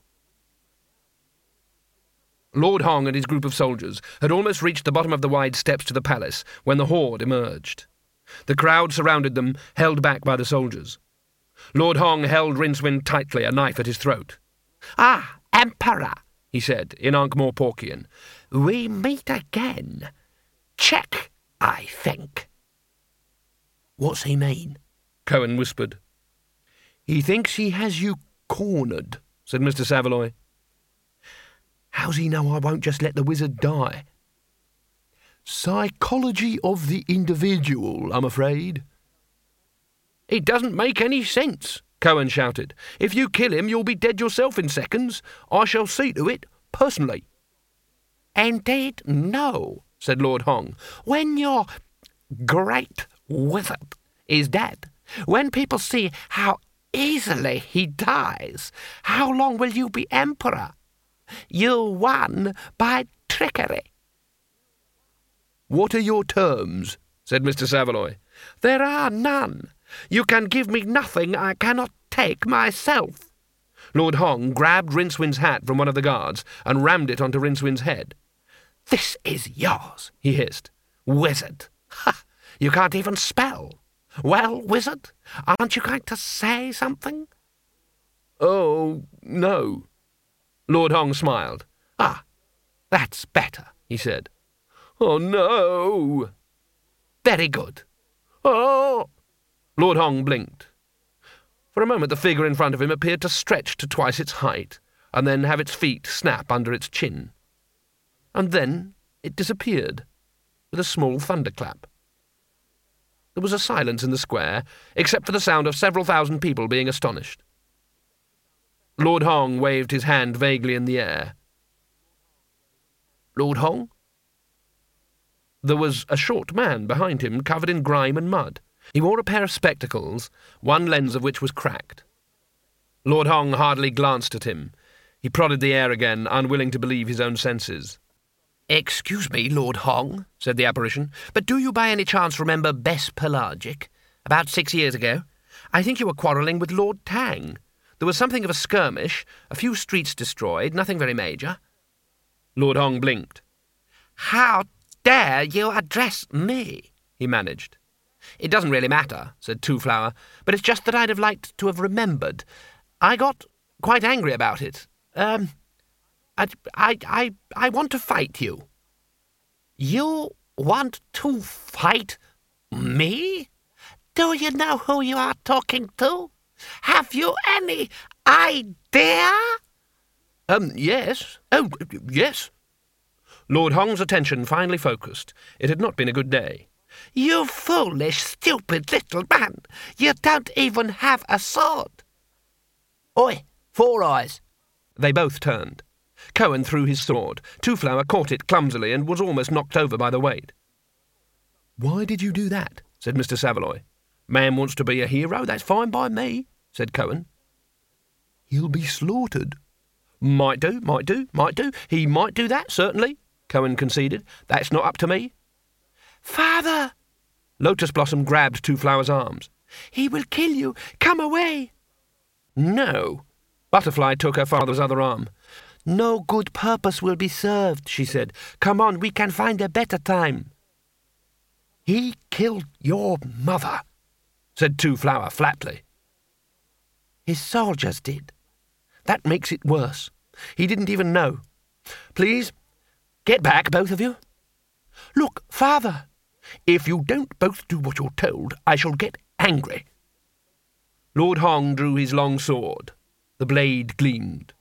Lord Hong and his group of soldiers had almost reached the bottom of the wide steps to the palace when the horde emerged. The crowd surrounded them, held back by the soldiers. Lord Hong held Rincewind tightly, a knife at his throat. "Ah, Emperor," he said in Ankh-Morporkian. "We meet again. Check, I think." "What's he mean?" Cohen whispered. "He thinks he has you cornered," said Mr. Saveloy. "How's he know I won't just let the wizard die?" "Psychology of the individual, I'm afraid." "It doesn't make any sense," Cohen shouted. "If you kill him, you'll be dead yourself in seconds. I shall see to it, personally." "Indeed, no," said Lord Hong. "When your great wizard is dead, when people see how easily he dies, how long will you be emperor? You won by trickery." "What are your terms?" said Mr. Saveloy. "There are none. You can give me nothing I cannot take myself." Lord Hong grabbed Rincewind's hat from one of the guards and rammed it onto Rincewind's head. "This is yours," he hissed. "Wizard! Ha! You can't even spell. Well, wizard, aren't you going to say something?" "Oh, no." Lord Hong smiled. "Ah, that's better," he said. "Oh, no." "Very good." "Oh!" Lord Hong blinked. For a moment the figure in front of him appeared to stretch to twice its height, and then have its feet snap under its chin. And then it disappeared, with a small thunderclap. There was a silence in the square, except for the sound of several thousand people being astonished. Lord Hong waved his hand vaguely in the air. "Lord Hong?" There was a short man behind him, covered in grime and mud. He wore a pair of spectacles, one lens of which was cracked. Lord Hong hardly glanced at him. He prodded the air again, unwilling to believe his own senses. "Excuse me, Lord Hong," said the apparition, "but do you by any chance remember Bess Pelagic? About 6 years ago? I think you were quarrelling with Lord Tang. There was something of a skirmish, a few streets destroyed, nothing very major." Lord Hong blinked. "How dare you address me?" he managed. "It doesn't really matter," said Two-Flower, "but it's just that I'd have liked to have remembered. I got quite angry about it. I want to fight you." "You want to fight me? Do you know who you are talking to? Have you any idea?" Yes. Oh, yes." Lord Hong's attention finally focused. It had not been a good day. "You foolish, stupid little man! You don't even have a sword!" "Oi, Four Eyes!" They both turned. Cohen threw his sword. Two-Flower caught it clumsily and was almost knocked over by the weight. "Why did you do that?" said Mr. Saveloy. "Man wants to be a hero, that's fine by me," said Cohen. "He'll be slaughtered." Might do. He might do that, certainly," Cohen conceded. "That's not up to me." "Father!" Lotus Blossom grabbed Two-Flower's arms. "He will kill you. Come away." "No." Butterfly took her father's other arm. "No good purpose will be served," she said. "Come on, we can find a better time." "He killed your mother," said Two-Flower flatly. "His soldiers did." "That makes it worse. He didn't even know. Please, get back, both of you." "Look, Father." "If you don't both do what you're told, I shall get angry." Lord Hong drew his long sword. The blade gleamed.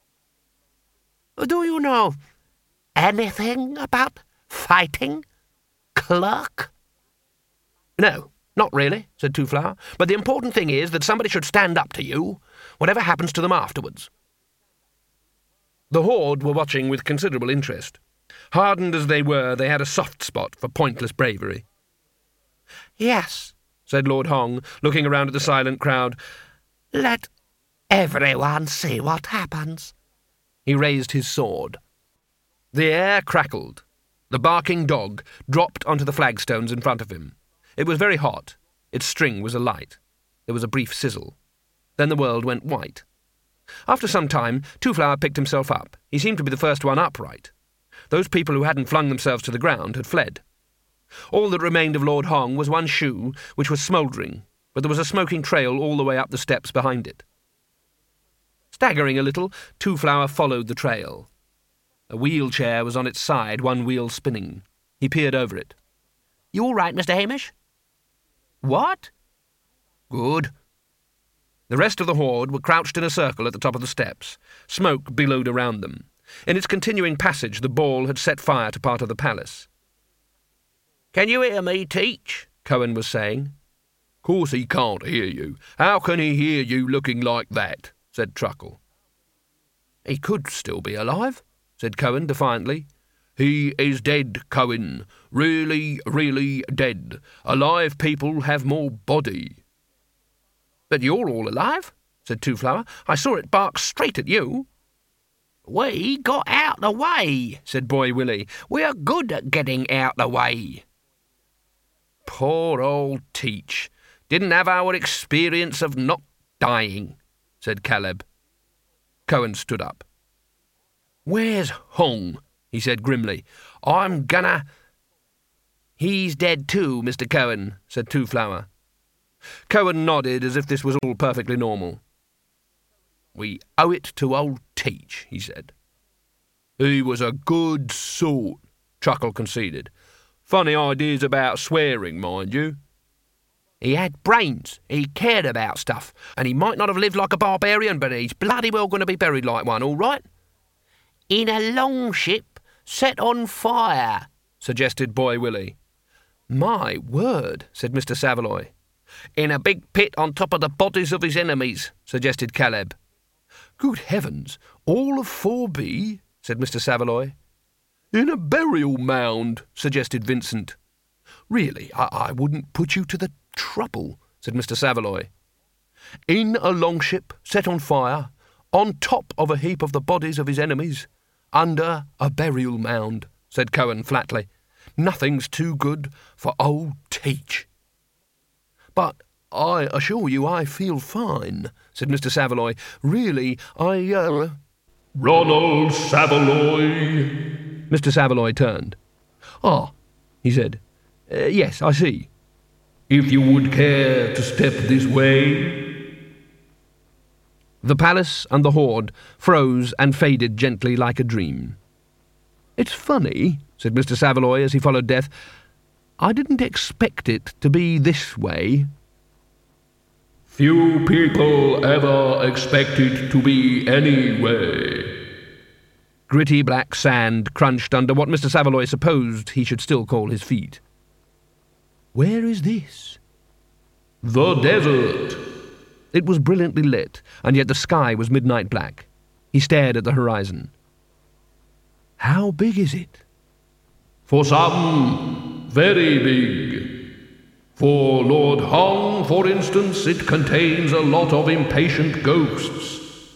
"Do you know anything about fighting, clerk?" "No, not really," said Two-Flower. "But the important thing is that somebody should stand up to you, whatever happens to them afterwards." The horde were watching with considerable interest. Hardened as they were, they had a soft spot for pointless bravery. "Yes," said Lord Hong, looking around at the silent crowd. "Let everyone see what happens." He raised his sword. The air crackled. The barking dog dropped onto the flagstones in front of him. It was very hot. Its string was alight. There was a brief sizzle. Then the world went white. After some time, Two-Flower picked himself up. He seemed to be the first one upright. Those people who hadn't flung themselves to the ground had fled. All that remained of Lord Hong was one shoe, which was smouldering, but there was a smoking trail all the way up the steps behind it. Staggering a little, Two-Flower followed the trail. A wheelchair was on its side, one wheel spinning. He peered over it. "You all right, Mr. Hamish?" "What?" "Good." The rest of the horde were crouched in a circle at the top of the steps. Smoke billowed around them. In its continuing passage, the ball had set fire to part of the palace. "Can you hear me, Teach?" Cohen was saying. "Course he can't hear you. How can he hear you looking like that?" said Truckle. "He could still be alive," said Cohen defiantly. "He is dead, Cohen. Really, really dead. Alive people have more body." "But you're all alive," said Two-Flower. "I saw it bark straight at you." "We got out the way," said Boy Willie. "We're good at getting out the way." "Poor old Teach. Didn't have our experience of not dying," said Caleb. Cohen stood up. "Where's Hong?" he said grimly. "I'm gonna—" "He's dead too, Mr. Cohen," said Two-Flower. Cohen nodded as if this was all perfectly normal. "We owe it to old Teach," he said. "He was a good sort," Chuckle conceded. "Funny ideas about swearing, mind you." "He had brains, he cared about stuff, and he might not have lived like a barbarian, but he's bloody well going to be buried like one, all right." "In a longship set on fire," suggested Boy Willie. "My word," said Mr. Savaloy. "In a big pit on top of the bodies of his enemies," suggested Caleb. "Good heavens, all of 4B?" said Mr. Savaloy. "In a burial mound," suggested Vincent. "Really, I wouldn't put you to the trouble," said Mr. Savaloy. "In a longship set on fire, on top of a heap of the bodies of his enemies, under a burial mound," said Cohen flatly. "Nothing's too good for old Teach." "But I assure you I feel fine," said Mr. Savaloy. "Really, Ronald Savaloy." Mr. Savaloy turned. "Ah," he said. "Yes, I see." "If you would care to step this way." The palace and the horde froze and faded gently like a dream. "It's funny," said Mr. Savaloy as he followed Death. "I didn't expect it to be this way." "Few people ever expect it to be any way." Gritty black sand crunched under what Mr. Savaloy supposed he should still call his feet. "Where is this?" "The desert." It was brilliantly lit, and yet the sky was midnight black. He stared at the horizon. "How big is it?" "For some, very big. For Lord Hong, for instance, it contains a lot of impatient ghosts."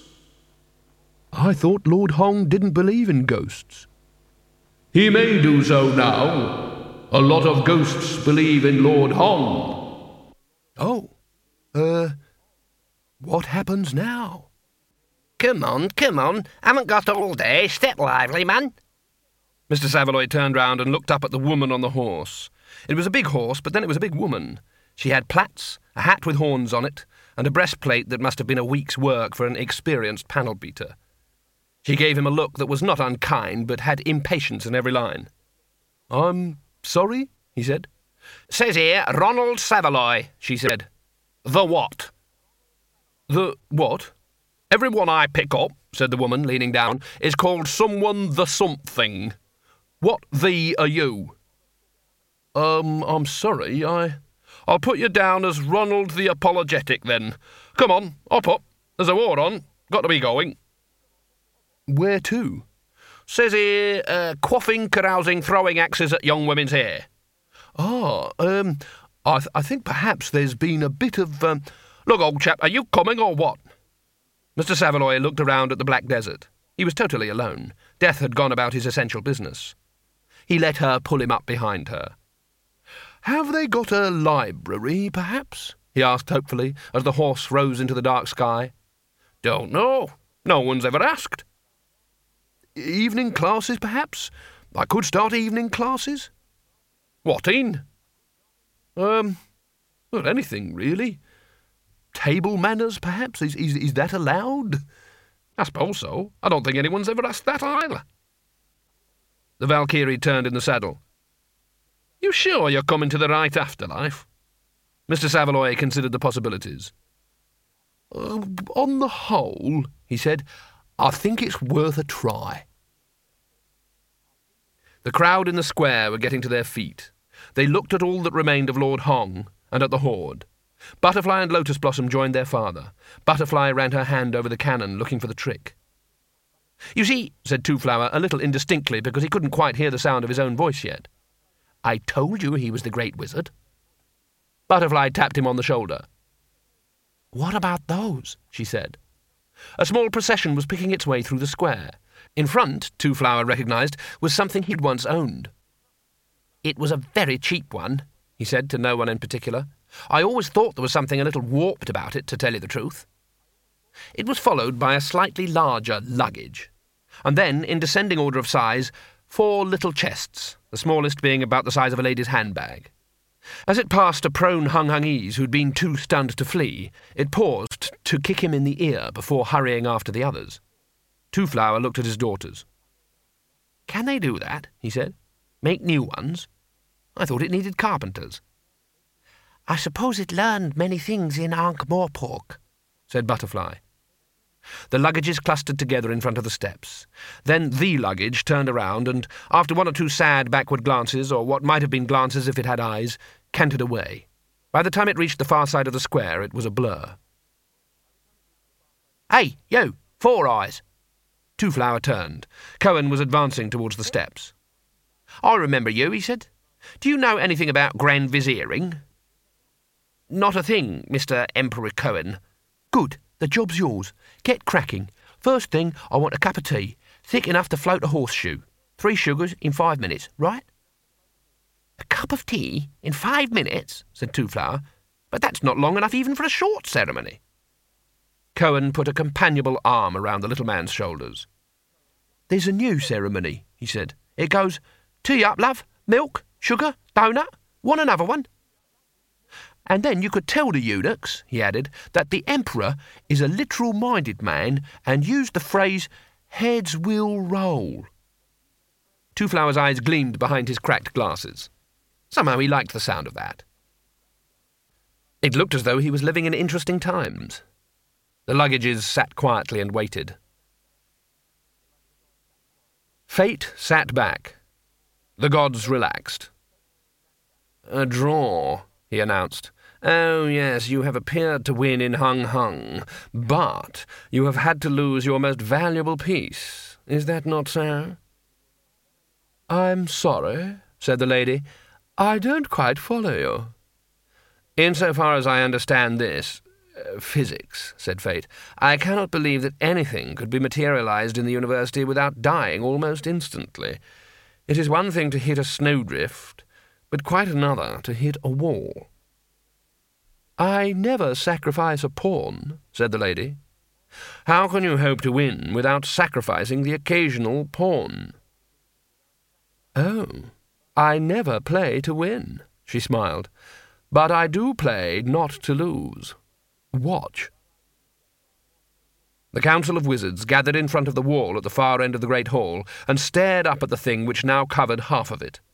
"I thought Lord Hong didn't believe in ghosts." "He may do so now. A lot of ghosts believe in Lord Hong." "Oh, what happens now?" Come on, haven't got all day, step lively, man." Mr. Savaloy turned round and looked up at the woman on the horse. It was a big horse, but then it was a big woman. She had plaits, a hat with horns on it, and a breastplate that must have been a week's work for an experienced panel beater. She gave him a look that was not unkind, but had impatience in every line. "I'm sorry?" he said. "Says here, Ronald Savaloy," she said. "The what?" "The what?" "Every one I pick up," said the woman, leaning down, "is called someone the something. What the are you?" I'm sorry, I'll put you down as Ronald the Apologetic, then. Come on, hop up. There's a war on. Got to be going." "Where to?" "Says here, quaffing, carousing, throwing axes at young women's hair." I think perhaps there's been a bit of, Look, old chap, are you coming or what?" Mr. Savaloy looked around at the black desert. He was totally alone. Death had gone about his essential business. He let her pull him up behind her. "Have they got a library, perhaps?" he asked hopefully, as the horse rose into the dark sky. "Don't know. No one's ever asked." "Evening classes, perhaps? I could start evening classes." "What in?" Well, anything, really. Table manners, perhaps? Is that allowed?" "I suppose so. I don't think anyone's ever asked that either." The Valkyrie turned in the saddle. "You sure you're coming to the right afterlife?" Mr. Savaloy considered the possibilities. "On the whole," he said, "I think it's worth a try." The crowd in the square were getting to their feet. They looked at all that remained of Lord Hong and at the horde. Butterfly and Lotus Blossom joined their father. Butterfly ran her hand over the cannon, looking for the trick. "You see," said Two-Flower, a little indistinctly because he couldn't quite hear the sound of his own voice yet. "I told you he was the great wizard." Butterfly tapped him on the shoulder. "What about those?" she said. A small procession was picking its way through the square. In front, Two-Flower recognised, was something he'd once owned. "It was a very cheap one," he said to no one in particular. "I always thought there was something a little warped about it, to tell you the truth." It was followed by a slightly larger luggage, and then, in descending order of size, 4 little chests, the smallest being about the size of a lady's handbag. As it passed a prone Hung-Hungese who'd been too stunned to flee, it paused to kick him in the ear before hurrying after the others. Two-Flower looked at his daughters. "Can they do that?" he said. "Make new ones? I thought it needed carpenters." "I suppose it learned many things in Ankh-Morpork," said Butterfly. The luggages clustered together in front of the steps. Then the luggage turned around and, after 1 or 2 sad backward glances, or what might have been glances if it had eyes, cantered away. By the time it reached the far side of the square, it was a blur. "Hey, you! 4 Eyes!" Two-Flower turned. Cohen was advancing towards the steps. "I remember you," he said. "Do you know anything about Grand Viziering?" "Not a thing, Mr. Emperor Cohen." "Good. The job's yours. Get cracking. First thing, I want a cup of tea, thick enough to float a horseshoe. 3 sugars in 5 minutes, right?" "A cup of tea in 5 minutes?" said Two-Flower. "But that's not long enough even for a short ceremony." Cohen put a companionable arm around the little man's shoulders. "There's a new ceremony," he said. "It goes, 'Tea up, love, milk, sugar, donut, want another one?' And then you could tell the eunuchs," he added, "that the Emperor is a literal-minded man and use the phrase, 'heads will roll.'" Two-Flower's eyes gleamed behind his cracked glasses. Somehow he liked the sound of that. It looked as though he was living in interesting times. The luggages sat quietly and waited. Fate sat back. The gods relaxed. "A draw," he announced. "Oh, yes, you have appeared to win in Hung-Hung, but you have had to lose your most valuable piece. Is that not so?" "I'm sorry," said the lady. "I don't quite follow you." "Insofar as I understand this, physics," said Fate, "I cannot believe that anything could be materialized in the university without dying almost instantly. It is one thing to hit a snowdrift, but quite another to hit a wall." "I never sacrifice a pawn," said the lady. "How can you hope to win without sacrificing the occasional pawn?" "Oh, I never play to win," she smiled. "But I do play not to lose. Watch." The Council of Wizards gathered in front of the wall at the far end of the great hall and stared up at the thing which now covered half of it.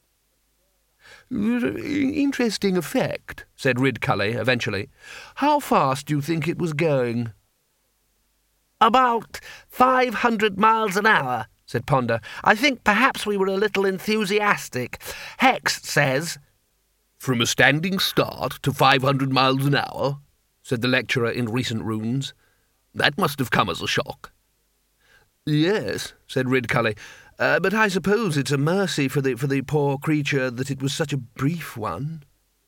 "Interesting effect," said Ridcully eventually. "How fast do you think it was going?" "About 500 miles an hour," said Ponder. "I think perhaps we were a little enthusiastic. Hex says—" "From a standing start to 500 miles an hour," said the lecturer in recent runes. "That must have come as a shock." "Yes," said Ridcully, "but I suppose it's a mercy for the poor creature that it was such a brief one."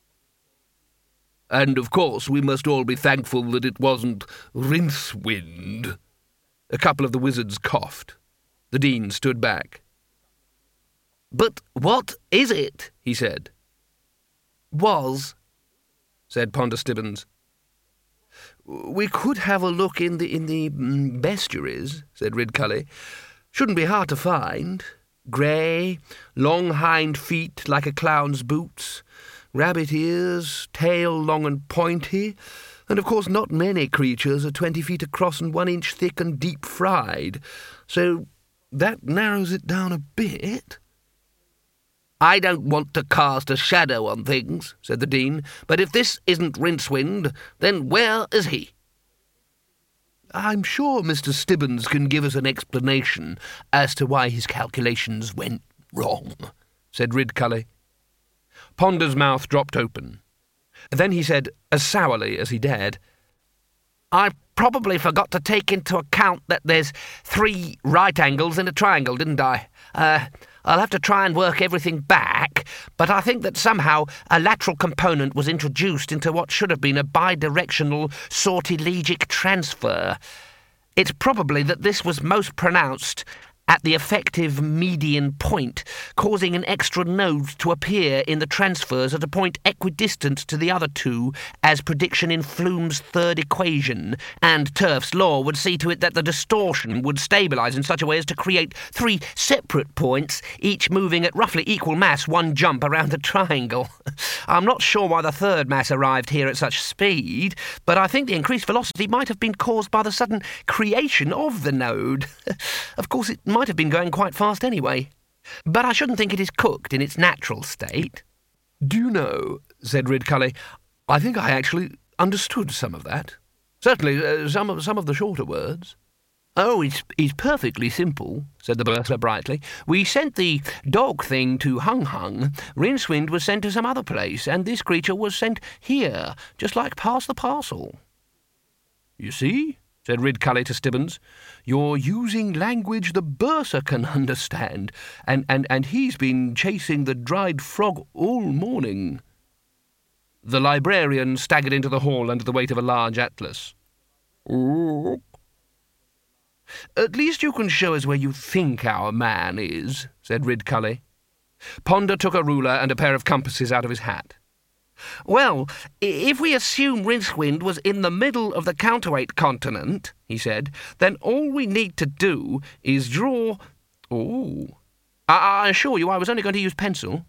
"And of course we must all be thankful that it wasn't Rincewind." A couple of the wizards coughed. The dean stood back. "But what is it?" he said. "Was," said Ponder Stibbons. "We could have a look in the bestiaries," said Ridcully. "Shouldn't be hard to find. Grey, long hind feet like a clown's boots, rabbit ears, tail long and pointy, and of course not many creatures are 20 feet across and 1 inch thick and deep fried. So that narrows it down a bit." "I don't want to cast a shadow on things," said the dean, "but if this isn't Rincewind, then where is he?" "I'm sure Mr. Stibbons can give us an explanation as to why his calculations went wrong," said Ridcully. Ponder's mouth dropped open. Then he said, as sourly as he dared, "I probably forgot to take into account that there's 3 right angles in a triangle, didn't I? I'll have to try and work everything back, but I think that somehow a lateral component was introduced into what should have been a bidirectional sortilegic transfer. It's probably that this was most pronounced at the effective median point, causing an extra node to appear in the transfers at a point equidistant to the other two, as prediction in Flume's third equation, and Turf's law would see to it that the distortion would stabilise in such a way as to create 3 separate points, each moving at roughly equal mass one jump around the triangle. I'm not sure why the third mass arrived here at such speed, but I think the increased velocity might have been caused by the sudden creation of the node. Of course, it might have been going quite fast anyway, but I shouldn't think it is cooked in its natural state. Do you know, said Ridcully, I think I actually understood some of that. Certainly some of the shorter words. Oh, it's perfectly simple, said the bursar brightly. We sent the dog thing to Hung Hung, Rincewind was sent to some other place, and this creature was sent here, just like pass the parcel. You see, said Ridcully to Stibbons, you're using language the bursar can understand, and he's been chasing the dried frog all morning. The librarian staggered into the hall under the weight of a large atlas. Oh. At least you can show us where you think our man is, said Ridcully. Ponder took a ruler and a pair of compasses out of his hat. Well, if we assume Rincewind was in the middle of the counterweight continent, he said, then all we need to do is draw... Oh. I assure you I was only going to use pencil.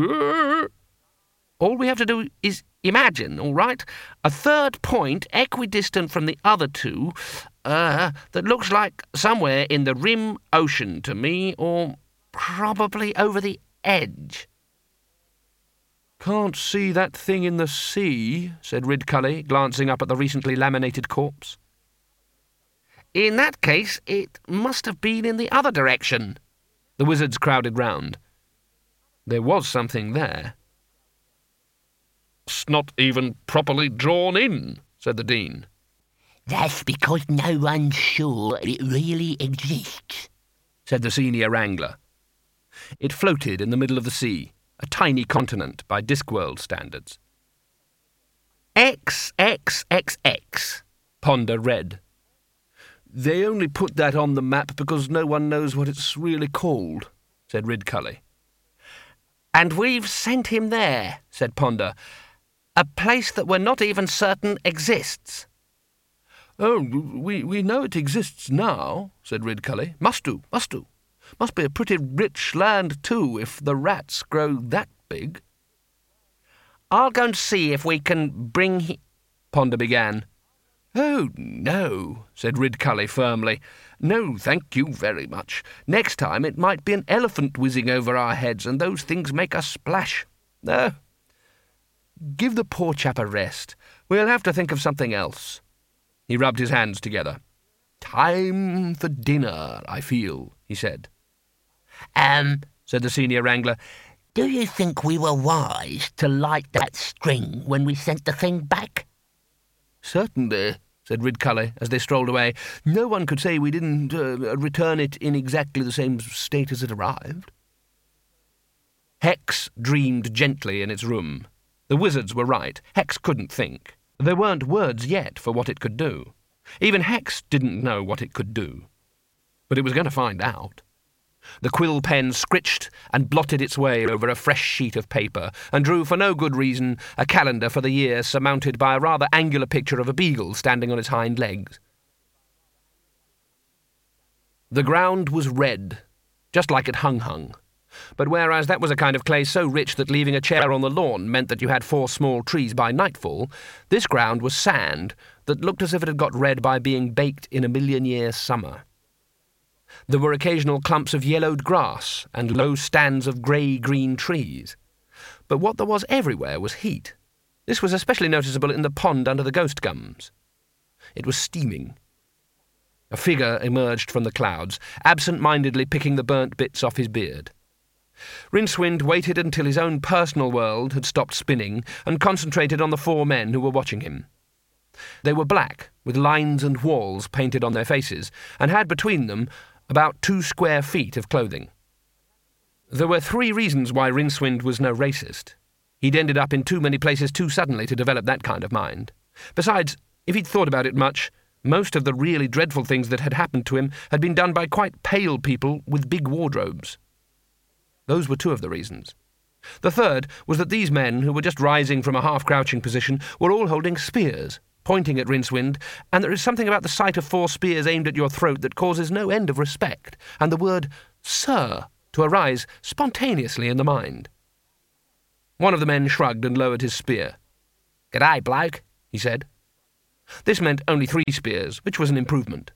All we have to do is imagine, all right, a third point equidistant from the other two that looks like somewhere in the rim ocean to me, or probably over the edge. Can't see that thing in the sea, said Ridcully, glancing up at the recently laminated corpse. In that case, it must have been in the other direction. The wizards crowded round. There was something there. It's not even properly drawn in, said the Dean. That's because no one's sure it really exists, said the senior wrangler. It floated in the middle of the sea, a tiny continent by Discworld standards. XXXX, Ponder read. They only put that on the map because no one knows what it's really called, said Ridcully. And we've sent him there, said Ponder. A place that we're not even certain exists. Oh, we know it exists now, said Ridcully. Must do. Must be a pretty rich land, too, if the rats grow that big. I'll go and see if we can bring Ponder began. Oh, no, said Ridcully firmly. No, thank you very much. Next time it might be an elephant whizzing over our heads, and those things make us splash. No. Give the poor chap a rest. We'll have to think of something else. He rubbed his hands together. Time for dinner, I feel, he said. Said the senior wrangler, do you think we were wise to light that string when we sent the thing back? Certainly, said Ridcully as they strolled away. No one could say we didn't return it in exactly the same state as it arrived. Hex dreamed gently in its room. The wizards were right. Hex couldn't think. There weren't words yet for what it could do. Even Hex didn't know what it could do. But it was going to find out. The quill pen scritched and blotted its way over a fresh sheet of paper, and drew for no good reason a calendar for the year surmounted by a rather angular picture of a beagle standing on its hind legs. The ground was red, just like at Hung Hung. But whereas that was a kind of clay so rich that leaving a chair on the lawn meant that you had 4 small trees by nightfall, this ground was sand that looked as if it had got red by being baked in a million-year summer. There were occasional clumps of yellowed grass and low stands of grey-green trees. But what there was everywhere was heat. This was especially noticeable in the pond under the ghost gums. It was steaming. A figure emerged from the clouds, absent-mindedly picking the burnt bits off his beard. Rincewind waited until his own personal world had stopped spinning and concentrated on the 4 men who were watching him. They were black, with lines and walls painted on their faces, and had between them about 2 square feet of clothing. There were 3 reasons why Rincewind was no racist. He'd ended up in too many places too suddenly to develop that kind of mind. Besides, if he'd thought about it much, Most of the really dreadful things that had happened to him had been done by quite pale people with big wardrobes. Those were two of the reasons. The third was that these men, who were just rising from a half-crouching position, were all holding spears, pointing at Rincewind, and there is something about the sight of 4 spears aimed at your throat that causes no end of respect, and the word "Sir" to arise spontaneously in the mind. One of the men shrugged and lowered his spear. "G'day, bloke," he said. This meant only 3 spears, which was an improvement.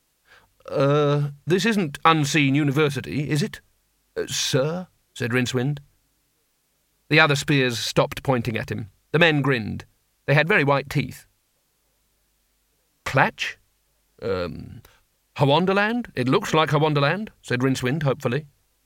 This isn't Unseen University, is it?" "Sir?" said Rincewind. The other spears stopped pointing at him. The men grinned. They had very white teeth. "Clatch? Hawonderland? It looks like Hawonderland," said Rincewind, hopefully.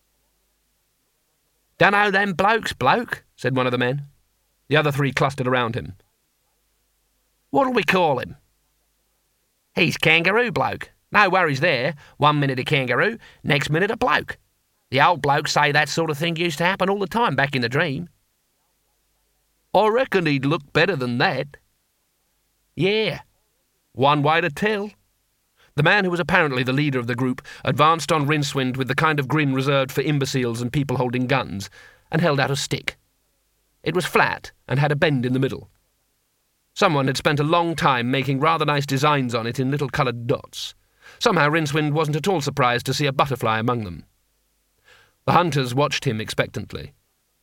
"Dunno them blokes, bloke," said one of the men. The other 3 clustered around him. "What'll we call him?" "He's Kangaroo Bloke. No worries there. 1 minute a kangaroo, next minute a bloke. The old blokes say that sort of thing used to happen all the time back in the dream." "I reckon he'd look better than that." "Yeah. One way to tell." The man who was apparently the leader of the group advanced on Rincewind with the kind of grin reserved for imbeciles and people holding guns, and held out a stick. It was flat and had a bend in the middle. Someone had spent a long time making rather nice designs on it in little coloured dots. Somehow Rincewind wasn't at all surprised to see a butterfly among them. The hunters watched him expectantly.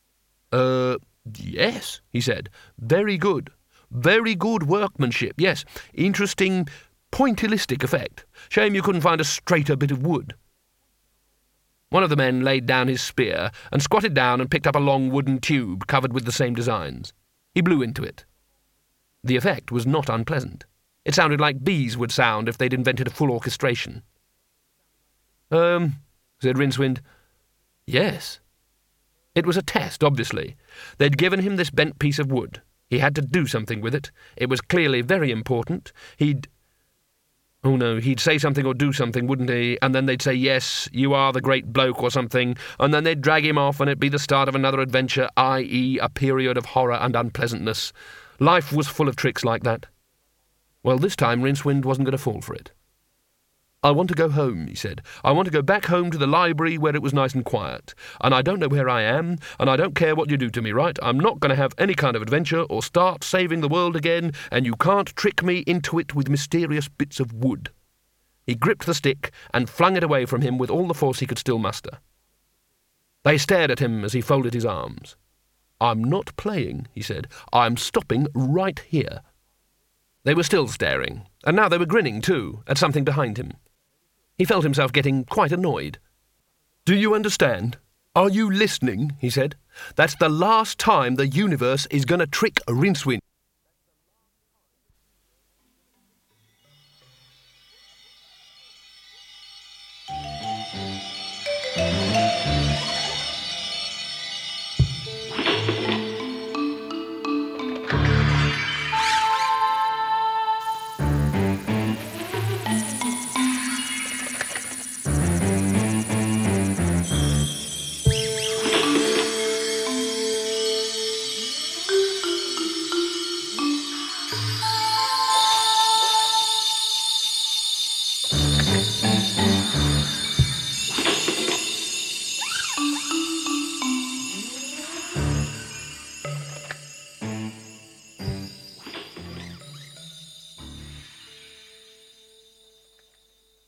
Yes," he said. "Very good. Very good workmanship, yes. Interesting, pointillistic effect. Shame you couldn't find a straighter bit of wood." One of the men laid down his spear and squatted down and picked up a long wooden tube covered with the same designs. He blew into it. The effect was not unpleasant. It sounded like bees would sound if they'd invented a full orchestration. Said Rincewind. "Yes." It was a test, obviously. They'd given him this bent piece of wood. He had to do something with it. It was clearly very important. He'd say something or do something, wouldn't he? And then they'd say, "Yes, you are the great bloke," or something, and then they'd drag him off and it'd be the start of another adventure, i.e. a period of horror and unpleasantness. Life was full of tricks like that. Well, this time Rincewind wasn't going to fall for it. "I want to go home," he said. "I want to go back home to the library where it was nice and quiet. And I don't know where I am, and I don't care what you do to me, right? I'm not going to have any kind of adventure or start saving the world again, and you can't trick me into it with mysterious bits of wood." He gripped the stick and flung it away from him with all the force he could still muster. They stared at him as he folded his arms. "I'm not playing," he said. "I'm stopping right here." They were still staring, and now they were grinning too, at something behind him. He felt himself getting quite annoyed. "Do you understand? Are you listening?" he said. "That's the last time the universe is going to trick Rincewind."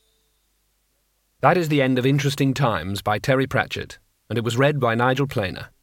That is the end of Interesting Times by Terry Pratchett, and it was read by Nigel Planer.